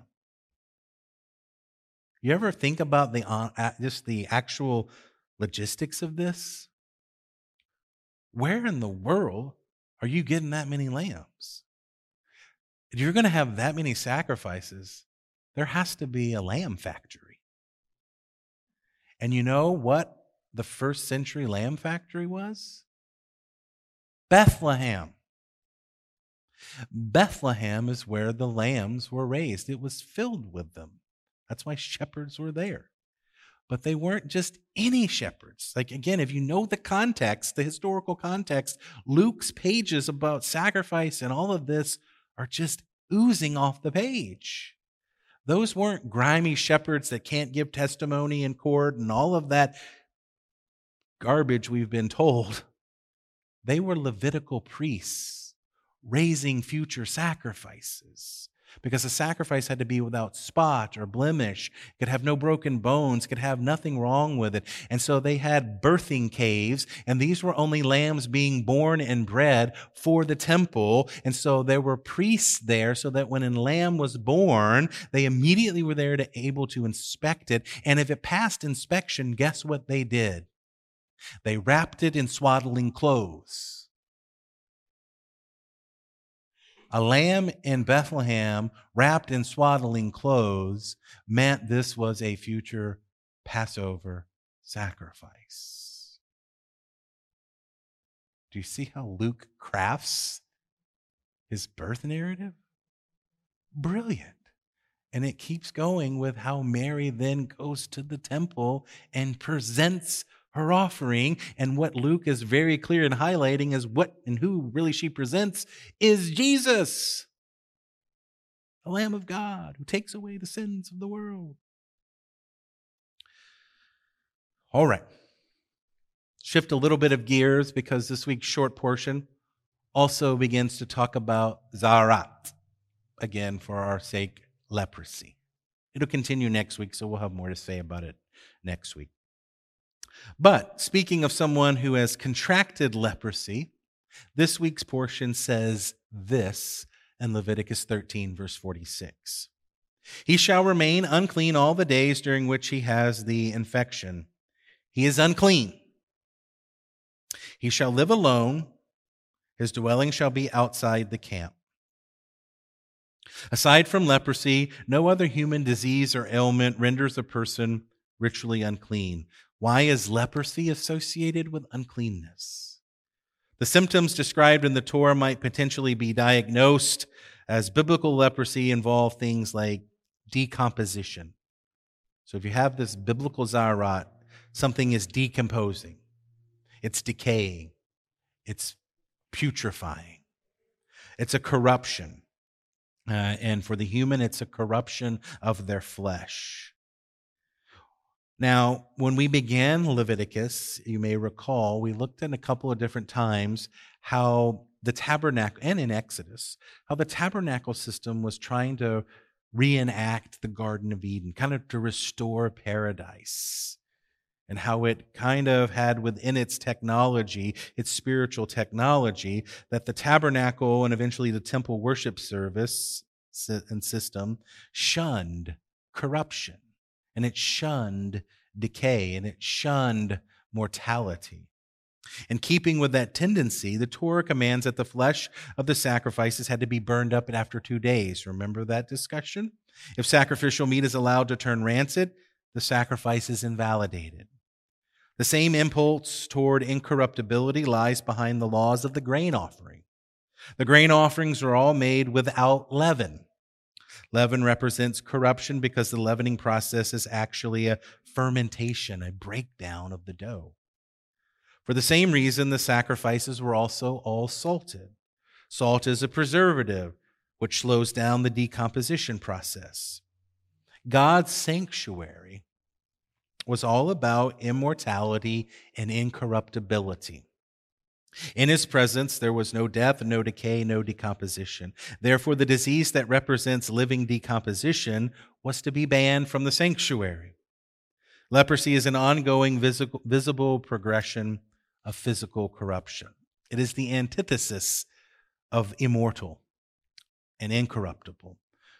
A: You ever think about the uh, just the actual logistics of this? Where in the world are you getting that many lambs? If you're going to have that many sacrifices, there has to be a lamb factory. And you know what the first century lamb factory was? Bethlehem. Bethlehem is where the lambs were raised. It was filled with them. That's why shepherds were there. But they weren't just any shepherds. Like, again, if you know the context, the historical context, Luke's pages about sacrifice and all of this are just oozing off the page. Those weren't grimy shepherds that can't give testimony in court and all of that garbage we've been told. They were Levitical priests raising future sacrifices, because a sacrifice had to be without spot or blemish, could have no broken bones, could have nothing wrong with it. And so they had birthing caves, and these were only lambs being born and bred for the temple. And so there were priests there so that when a lamb was born, they immediately were there to able to inspect it. And if it passed inspection, guess what they did? They wrapped it in swaddling clothes. A lamb in Bethlehem wrapped in swaddling clothes meant this was a future Passover sacrifice. Do you see how Luke crafts his birth narrative? Brilliant. And it keeps going with how Mary then goes to the temple and presents her offering. And what Luke is very clear in highlighting is what and who really she presents is Jesus, the Lamb of God who takes away the sins of the world. All right. Shift a little bit of gears because this week's short portion also begins to talk about Zarat, again, for our sake, leprosy. It'll continue next week, so we'll have more to say about it next week. But speaking of someone who has contracted leprosy, this week's portion says this, in Leviticus thirteen, verse forty-six. He shall remain unclean all the days during which he has the infection. He is unclean. He shall live alone. His dwelling shall be outside the camp. Aside from leprosy, no other human disease or ailment renders a person ritually unclean. Why is leprosy associated with uncleanness? The symptoms described in the Torah might potentially be diagnosed as biblical leprosy involve things like decomposition. So if you have this biblical zarat, something is decomposing. It's decaying. It's putrefying. It's a corruption. Uh, and for the human, it's a corruption of their flesh. Now, when we began Leviticus, you may recall, we looked at a couple of different times how the tabernacle, and in Exodus, how the tabernacle system was trying to reenact the Garden of Eden, kind of to restore paradise, and how it kind of had within its technology, its spiritual technology, that the tabernacle and eventually the temple worship service and system shunned corruption, and it shunned decay, and it shunned mortality. In keeping with that tendency, the Torah commands that the flesh of the sacrifices had to be burned up after two days. Remember that discussion? If sacrificial meat is allowed to turn rancid, the sacrifice is invalidated. The same impulse toward incorruptibility lies behind the laws of the grain offering. The grain offerings are all made without leaven. Leaven represents corruption because the leavening process is actually a fermentation, a breakdown of the dough. For the same reason, the sacrifices were also all salted. Salt is a preservative, which slows down the decomposition process. God's sanctuary was all about immortality and incorruptibility. In his presence, there was no death, no decay, no decomposition. Therefore, the disease that represents living decomposition was to be banned from the sanctuary. Leprosy is an ongoing visible, visible progression of physical corruption. It is the antithesis of immortal and incorruptible.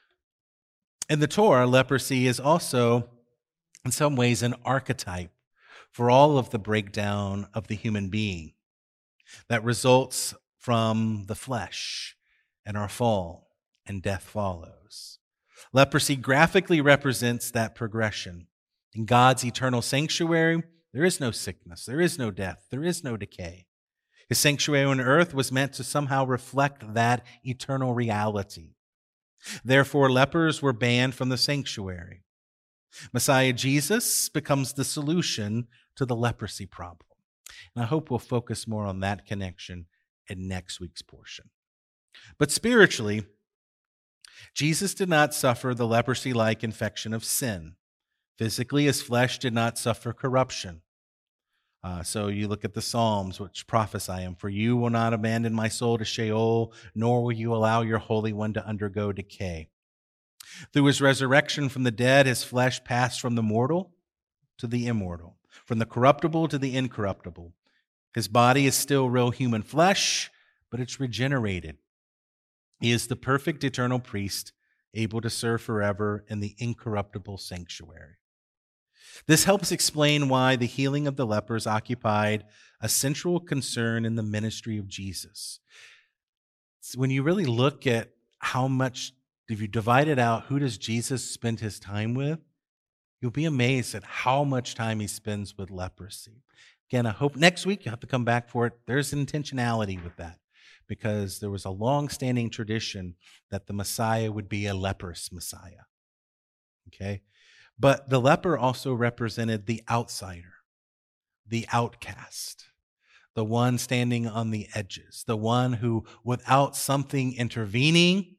A: In the Torah, leprosy is also, in some ways, an archetype for all of the breakdown of the human being that results from the flesh and our fall, and death follows. Leprosy graphically represents that progression. In God's eternal sanctuary, there is no sickness, there is no death, there is no decay. His sanctuary on earth was meant to somehow reflect that eternal reality. Therefore, lepers were banned from the sanctuary. Messiah Jesus becomes the solution to the leprosy problem. And I hope we'll focus more on that connection in next week's portion. But spiritually, Jesus did not suffer the leprosy-like infection of sin. Physically, his flesh did not suffer corruption. Uh, so you look at the Psalms, which prophesy him, "For you will not abandon my soul to Sheol, nor will you allow your Holy One to undergo decay." Through his resurrection from the dead, his flesh passed from the mortal to the immortal, from the corruptible to the incorruptible. His body is still real human flesh, but it's regenerated. He is the perfect eternal priest, able to serve forever in the incorruptible sanctuary. This helps explain why the healing of the lepers occupied a central concern in the ministry of Jesus. When you really look at how much, if you divide it out, who does Jesus spend his time with? You'll be amazed at how much time he spends with leprosy. Again, I hope next week you have to come back for it. There's intentionality with that because there was a long-standing tradition that the Messiah would be a leprous Messiah. Okay? But the leper also represented the outsider, the outcast, the one standing on the edges, the one who, without something intervening,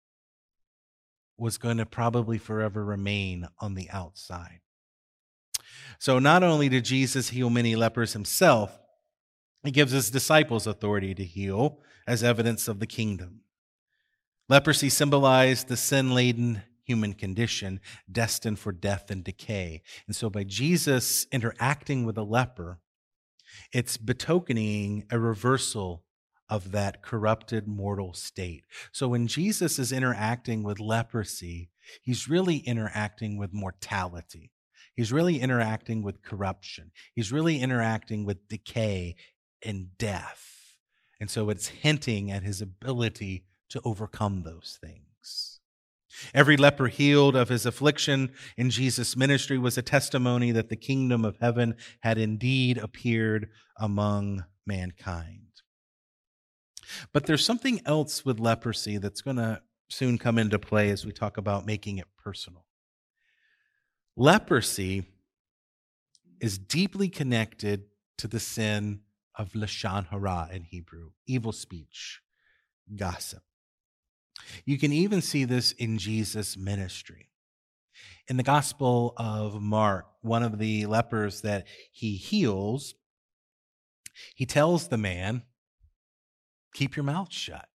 A: was going to probably forever remain on the outside. So not only did Jesus heal many lepers himself, he gives his disciples authority to heal as evidence of the kingdom. Leprosy symbolized the sin-laden human condition destined for death and decay. And so by Jesus interacting with a leper, it's betokening a reversal of that corrupted mortal state. So when Jesus is interacting with leprosy, he's really interacting with mortality. He's really interacting with corruption. He's really interacting with decay and death. And so it's hinting at his ability to overcome those things. Every leper healed of his affliction in Jesus' ministry was a testimony that the kingdom of heaven had indeed appeared among mankind. But there's something else with leprosy that's going to soon come into play as we talk about making it personal. Leprosy is deeply connected to the sin of lashon hara in Hebrew, evil speech, gossip. You can even see this in Jesus' ministry. In the Gospel of Mark, one of the lepers that he heals, he tells the man, keep your mouth shut.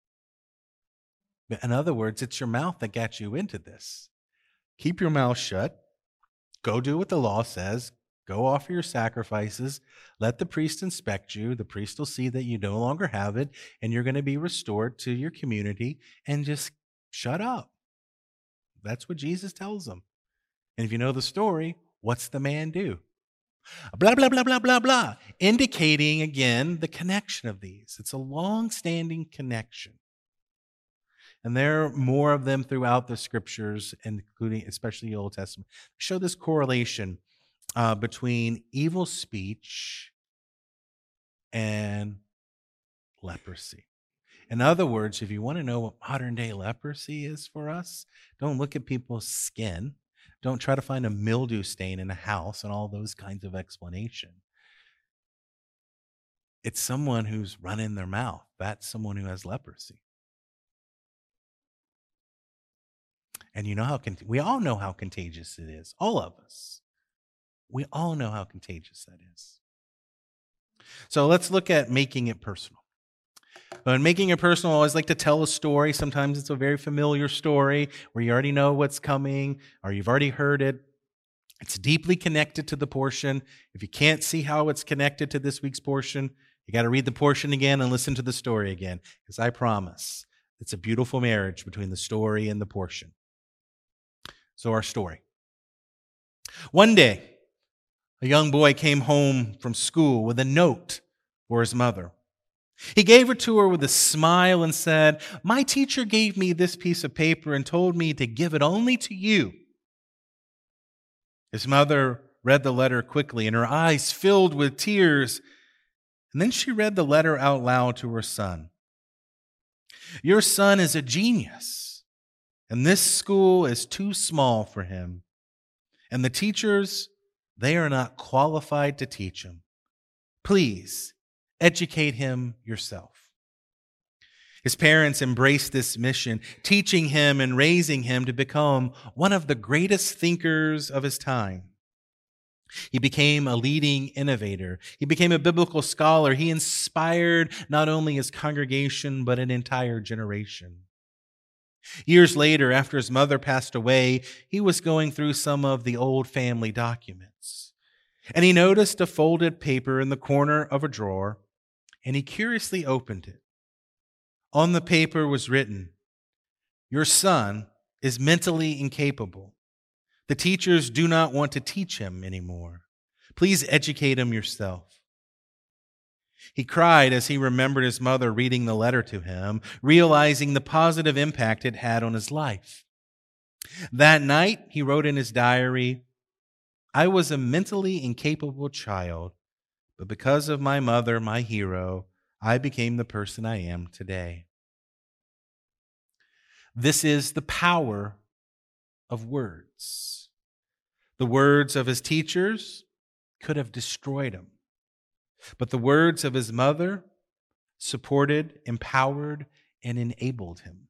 A: In other words, it's your mouth that got you into this. Keep your mouth shut. Go do what the law says. Go offer your sacrifices. Let the priest inspect you. The priest will see that you no longer have it, and you're going to be restored to your community, and just shut up. That's what Jesus tells them. And if you know the story, what's the man do? Blah, blah, blah, blah, blah, blah, indicating, again, the connection of these. It's a long-standing connection. And there are more of them throughout the scriptures, including especially the Old Testament, show this correlation uh, between evil speech and leprosy. In other words, if you want to know what modern-day leprosy is for us, don't look at people's skin. Don't try to find a mildew stain in a house and all those kinds of explanation. It's someone who's running their mouth. That's someone who has leprosy. And you know how cont- we all know how contagious it is. All of us. We all know how contagious that is. So let's look at making it personal. But in making it personal, I always like to tell a story. Sometimes it's a very familiar story where you already know what's coming or you've already heard it. It's deeply connected to the portion. If you can't see how it's connected to this week's portion, you got to read the portion again and listen to the story again, because I promise it's a beautiful marriage between the story and the portion. So our story. One day, a young boy came home from school with a note for his mother. He gave it to her with a smile and said, "My teacher gave me this piece of paper and told me to give it only to you." His mother read the letter quickly, and her eyes filled with tears. And then she read the letter out loud to her son. "Your son is a genius, and this school is too small for him. And the teachers, they are not qualified to teach him. Please, educate him yourself." His parents embraced this mission, teaching him and raising him to become one of the greatest thinkers of his time. He became a leading innovator. He became a biblical scholar. He inspired not only his congregation, but an entire generation. Years later, after his mother passed away, he was going through some of the old family documents. And he noticed a folded paper in the corner of a drawer, and he curiously opened it. On the paper was written, "Your son is mentally incapable. The teachers do not want to teach him anymore. Please educate him yourself." He cried as he remembered his mother reading the letter to him, realizing the positive impact it had on his life. That night, he wrote in his diary, "I was a mentally incapable child, but because of my mother, my hero, I became the person I am today." This is the power of words. The words of his teachers could have destroyed him, but the words of his mother supported, empowered, and enabled him.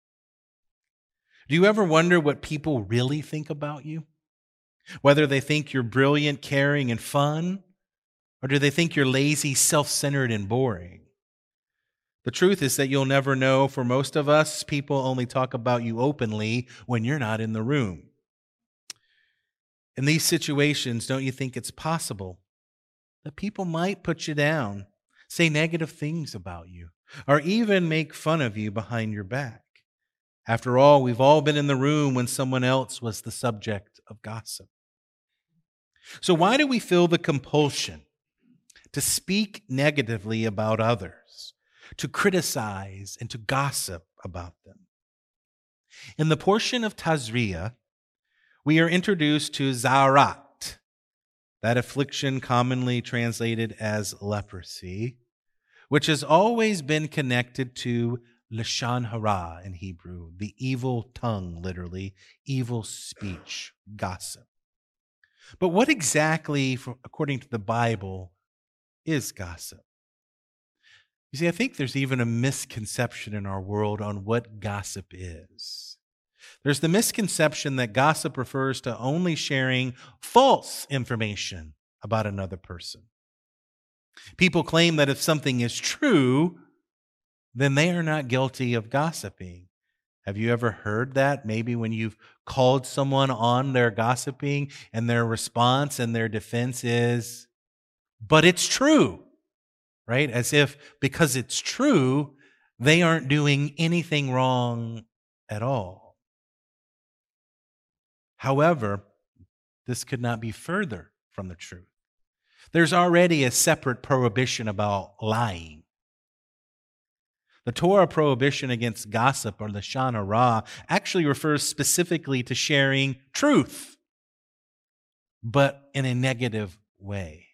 A: Do you ever wonder what people really think about you? Whether they think you're brilliant, caring, and fun, or do they think you're lazy, self-centered, and boring? The truth is that you'll never know. For most of us, people only talk about you openly when you're not in the room. In these situations, don't you think it's possible that people might put you down? say negative things about you, or even make fun of you behind your back. After all, we've all been in the room when someone else was the subject of gossip. So why do we feel the compulsion to speak negatively about others, to criticize and to gossip about them? In the portion of Tazria, we are introduced to Zarat, that affliction commonly translated as leprosy, which has always been connected to Lashon Hara in Hebrew, the evil tongue, literally, evil speech, gossip. But what exactly, according to the Bible, is gossip? You see, I think there's even a misconception in our world on what gossip is. There's the misconception that gossip refers to only sharing false information about another person. People claim that if something is true, then they are not guilty of gossiping. Have you ever heard that? Maybe when you've called someone on their gossiping and their response and their defense is, but it's true, right? As if because it's true, they aren't doing anything wrong at all. However, this could not be further from the truth. There's already a separate prohibition about lying. The Torah prohibition against gossip, or Lashon Hara, actually refers specifically to sharing truth, but in a negative way.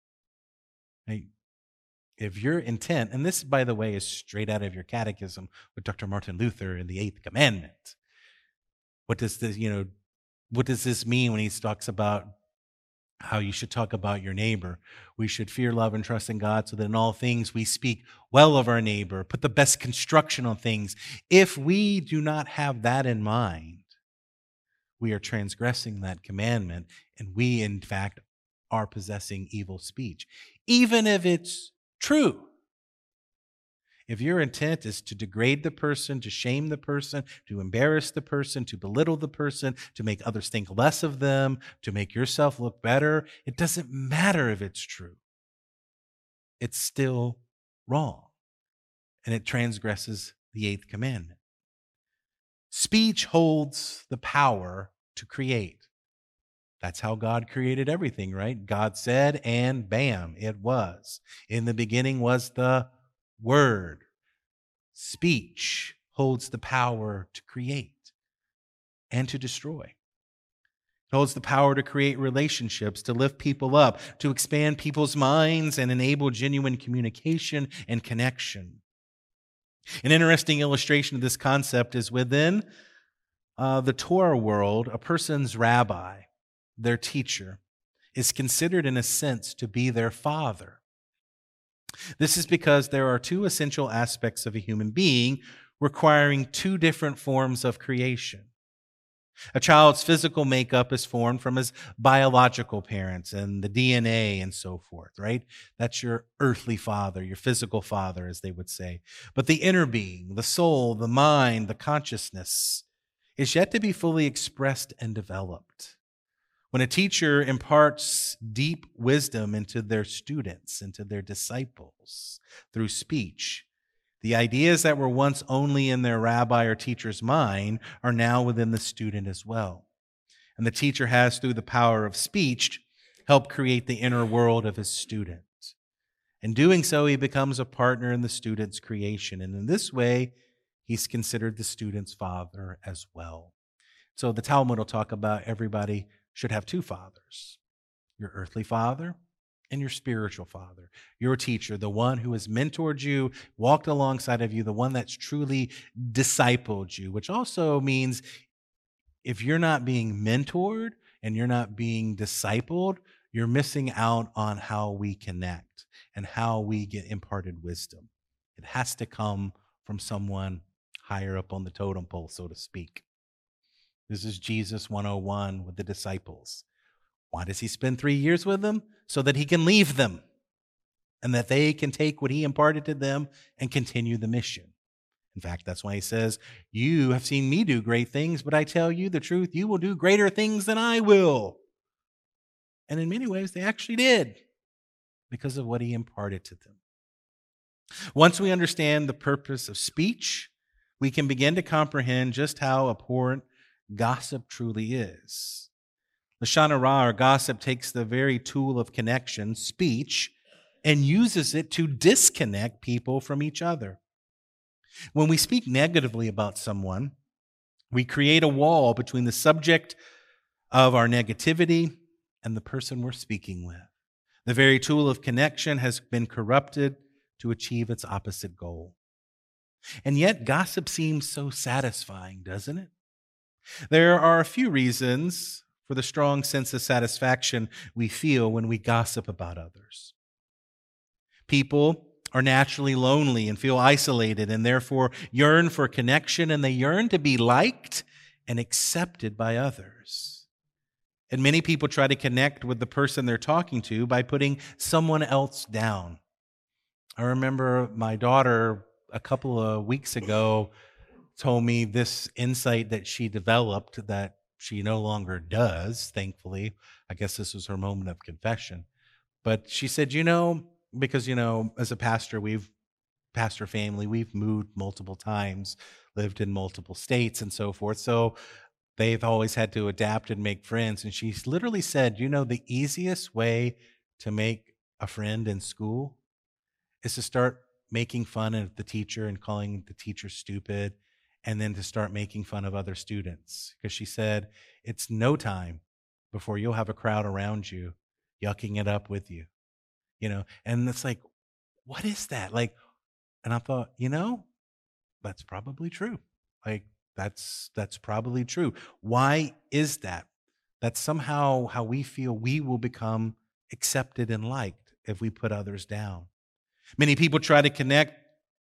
A: If your intent, and this, by the way, is straight out of your catechism with Doctor Martin Luther in the Eighth Commandment. What does this, you know, what does this mean when he talks about how you should talk about your neighbor? We should fear, love, and trust in God so that in all things we speak well of our neighbor, put the best construction on things. If we do not have that in mind, we are transgressing that commandment, and we, in fact, are possessing evil speech, even if it's true. If your intent is to degrade the person, to shame the person, to embarrass the person, to belittle the person, to make others think less of them, to make yourself look better, it doesn't matter if it's true. It's still wrong, and it transgresses the eighth commandment. Speech holds the power to create. That's how God created everything, right? God said, and bam, it was. In the beginning was the Word. Speech holds the power to create and to destroy. It holds the power to create relationships, to lift people up, to expand people's minds and enable genuine communication and connection. An interesting illustration of this concept is within uh, the Torah world, a person's rabbi, their teacher, is considered in a sense to be their father. This is because there are two essential aspects of a human being requiring two different forms of creation. A child's physical makeup is formed from his biological parents and the D N A and so forth, right? That's your earthly father, your physical father, as they would say. But the inner being, the soul, the mind, the consciousness is yet to be fully expressed and developed. When a teacher imparts deep wisdom into their students, into their disciples through speech, the ideas that were once only in their rabbi or teacher's mind are now within the student as well. And the teacher has, through the power of speech, helped create the inner world of his student. In doing so, he becomes a partner in the student's creation. And in this way, he's considered the student's father as well. So the Talmud will talk about everybody should have two fathers, your earthly father and your spiritual father, your teacher, the one who has mentored you, walked alongside of you, the one that's truly discipled you, which also means if you're not being mentored and you're not being discipled, you're missing out on how we connect and how we get imparted wisdom. It has to come from someone higher up on the totem pole, so to speak. This is Jesus one oh one with the disciples. Why does he spend three years with them? So that he can leave them and that they can take what he imparted to them and continue the mission. In fact, that's why he says, you have seen me do great things, but I tell you the truth, you will do greater things than I will. And in many ways, they actually did because of what he imparted to them. Once we understand the purpose of speech, we can begin to comprehend just how abhorrent gossip truly is. Lashon hara, or gossip, takes the very tool of connection, speech, and uses it to disconnect people from each other. When we speak negatively about someone, we create a wall between the subject of our negativity and the person we're speaking with. The very tool of connection has been corrupted to achieve its opposite goal. And yet, gossip seems so satisfying, doesn't it? There are a few reasons for the strong sense of satisfaction we feel when we gossip about others. People are naturally lonely and feel isolated and therefore yearn for connection, and they yearn to be liked and accepted by others. And many people try to connect with the person they're talking to by putting someone else down. I remember my daughter a couple of weeks ago told me this insight that she developed that she no longer does, thankfully. I guess this was her moment of confession. But she said, you know, because, you know, as a pastor, we've, pastor family, we've moved multiple times, lived in multiple states and so forth. So they've always had to adapt and make friends. And she literally said, you know, the easiest way to make a friend in school is to start making fun of the teacher and calling the teacher stupid, and then to start making fun of other students. Because she said, it's no time before you'll have a crowd around you yucking it up with you. You know, and it's like, what is that? Like, and I thought, you know, that's probably true. Like, that's that's probably true. Why is that? That's somehow how we feel we will become accepted and liked if we put others down. Many people try to connect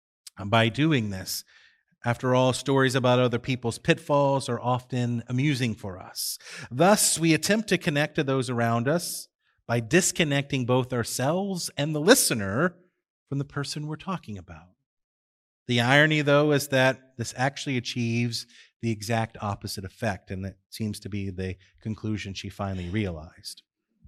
A: by doing this. After all, stories about other people's pitfalls are often amusing for us. Thus, we attempt to connect to those around us by disconnecting both ourselves and the listener from the person we're talking about. The irony, though, is that this actually achieves the exact opposite effect, and it seems to be the conclusion she finally realized.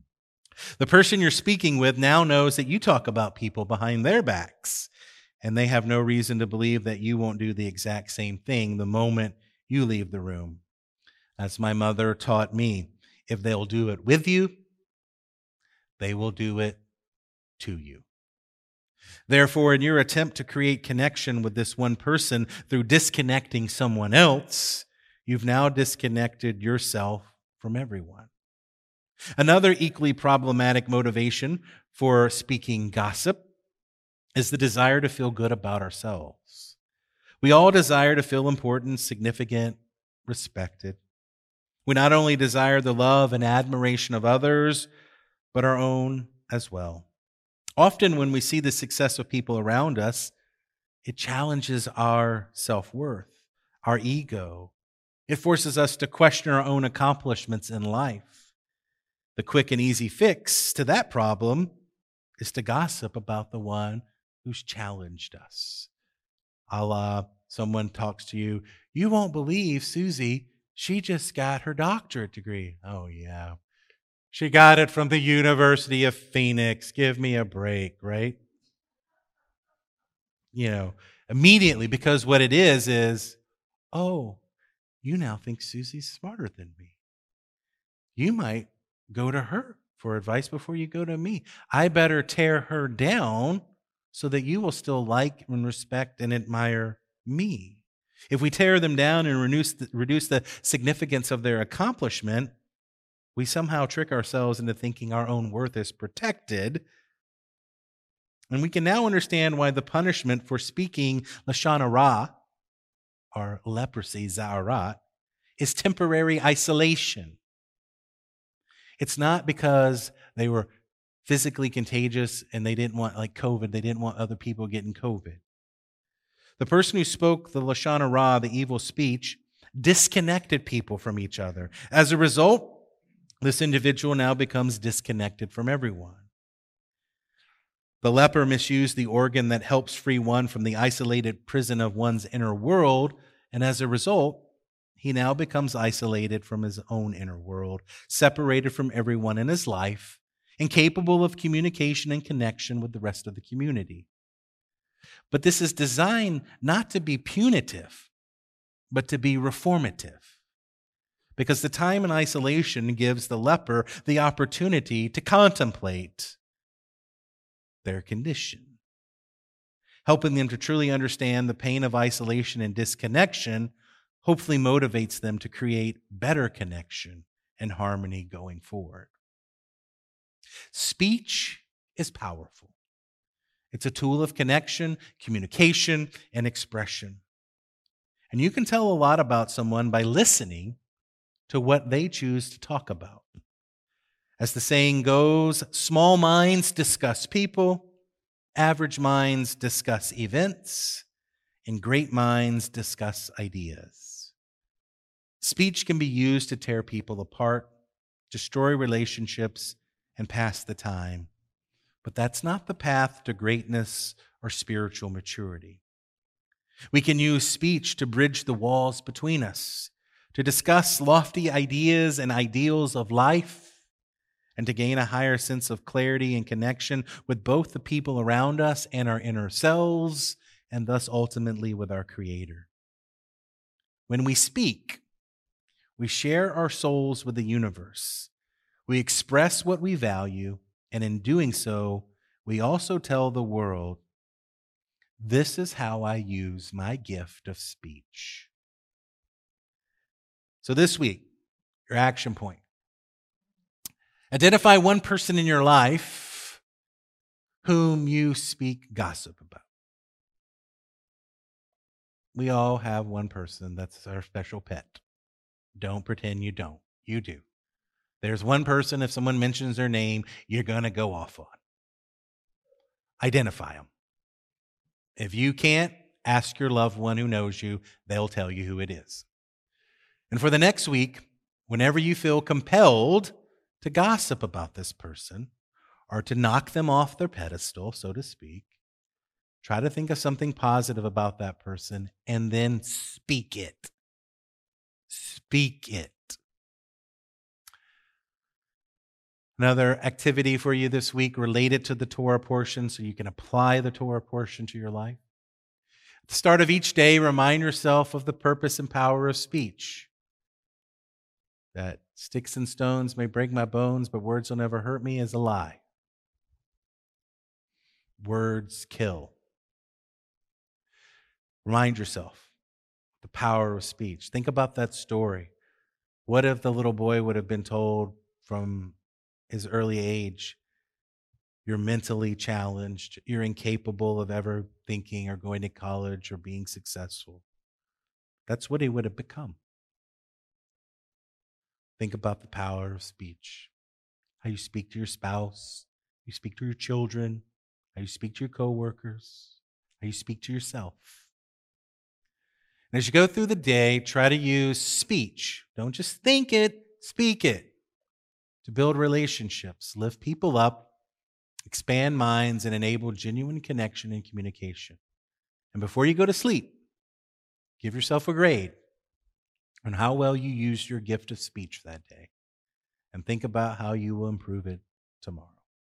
A: The person you're speaking with now knows that you talk about people behind their backs, and they have no reason to believe that you won't do the exact same thing the moment you leave the room. As my mother taught me, if they'll do it with you, they will do it to you. Therefore, in your attempt to create connection with this one person through disconnecting someone else, you've now disconnected yourself from everyone. Another equally problematic motivation for speaking gossip is the desire to feel good about ourselves. We all desire to feel important, significant, respected. We not only desire the love and admiration of others, but our own as well. Often when we see the success of people around us, it challenges our self-worth, our ego. It forces us to question our own accomplishments in life. The quick and easy fix to that problem is to gossip about the one who's challenged us. A la someone talks to you, you won't believe Susie, she just got her doctorate degree. Oh, yeah. She got it from the University of Phoenix. Give me a break, right? You know, immediately, because what it is is, oh, you now think Susie's smarter than me. You might go to her for advice before you go to me. I better tear her down so that you will still like and respect and admire me. If we tear them down and reduce the, reduce the significance of their accomplishment, we somehow trick ourselves into thinking our own worth is protected. And we can now understand why the punishment for speaking Lashon hara, or leprosy, za'arat, is temporary isolation. It's not because they were physically contagious and they didn't want, like COVID, they didn't want other people getting COVID. The person who spoke the Lashon hara, the evil speech, disconnected people from each other. As a result, this individual now becomes disconnected from everyone. The leper misused the organ that helps free one from the isolated prison of one's inner world, and as a result, he now becomes isolated from his own inner world, separated from everyone in his life, incapable of communication and connection with the rest of the community. But this is designed not to be punitive, but to be reformative. Because the time in isolation gives the leper the opportunity to contemplate their condition. Helping them to truly understand the pain of isolation and disconnection hopefully motivates them to create better connection and harmony going forward. Speech is powerful. It's a tool of connection, communication, and expression. And you can tell a lot about someone by listening to what they choose to talk about. As the saying goes, small minds discuss people, average minds discuss events, and great minds discuss ideas. Speech can be used to tear people apart, destroy relationships, and pass the time. But that's not the path to greatness or spiritual maturity. We can use speech to bridge the walls between us, to discuss lofty ideas and ideals of life, and to gain a higher sense of clarity and connection with both the people around us and our inner selves, and thus ultimately with our Creator. When we speak, we share our souls with the universe. We express what we value, and in doing so, we also tell the world, this is how I use my gift of speech. So this week, your action point. Identify one person in your life whom you speak gossip about. We all have one person that's our special pet. Don't pretend you don't. You do. There's one person, if someone mentions their name, you're going to go off on. Identify them. If you can't, ask your loved one who knows you. They'll tell you who it is. And for the next week, whenever you feel compelled to gossip about this person or to knock them off their pedestal, so to speak, try to think of something positive about that person and then speak it. Speak it. Another activity for you this week related to the Torah portion so you can apply the Torah portion to your life. At the start of each day, remind yourself of the purpose and power of speech. That sticks and stones may break my bones, but words will never hurt me is a lie. Words kill. Remind yourself the power of speech. Think about that story. What if the little boy would have been told from his early age, you're mentally challenged, you're incapable of ever thinking or going to college or being successful? That's what he would have become. Think about the power of speech. How you speak to your spouse, how you speak to your children, how you speak to your coworkers, how you speak to yourself. And as you go through the day, try to use speech. Don't just think it, speak it. To build relationships, lift people up, expand minds, and enable genuine connection and communication. And before you go to sleep, give yourself a grade on how well you used your gift of speech that day. And think about how you will improve it tomorrow.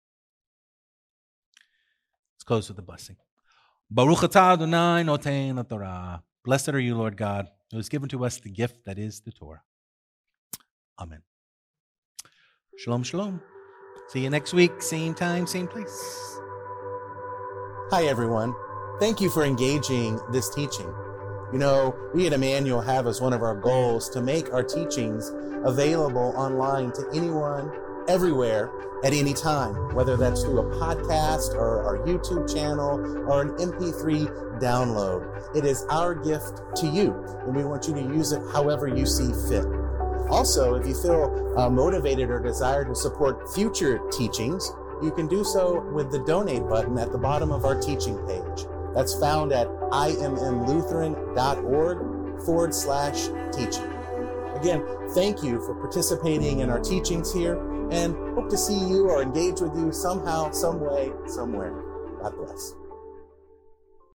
A: Let's close with a blessing. Baruch atah Adonai noten haTorah. Blessed are you, Lord God, who has given to us the gift that is the Torah. Amen. Shalom, shalom. See you next week, same time, same place.
B: Hi, everyone. Thank you for engaging this teaching. You know, we at Emmanuel have as one of our goals to make our teachings available online to anyone, everywhere, at any time, whether that's through a podcast or our YouTube channel or an M P three download. It is our gift to you, and we want you to use it however you see fit. Also, if you feel uh, motivated or desire to support future teachings, you can do so with the donate button at the bottom of our teaching page. That's found at immlutheran.org forward slash teaching. Again, thank you for participating in our teachings here, and hope to see you or engage with you somehow, some way, somewhere. God bless.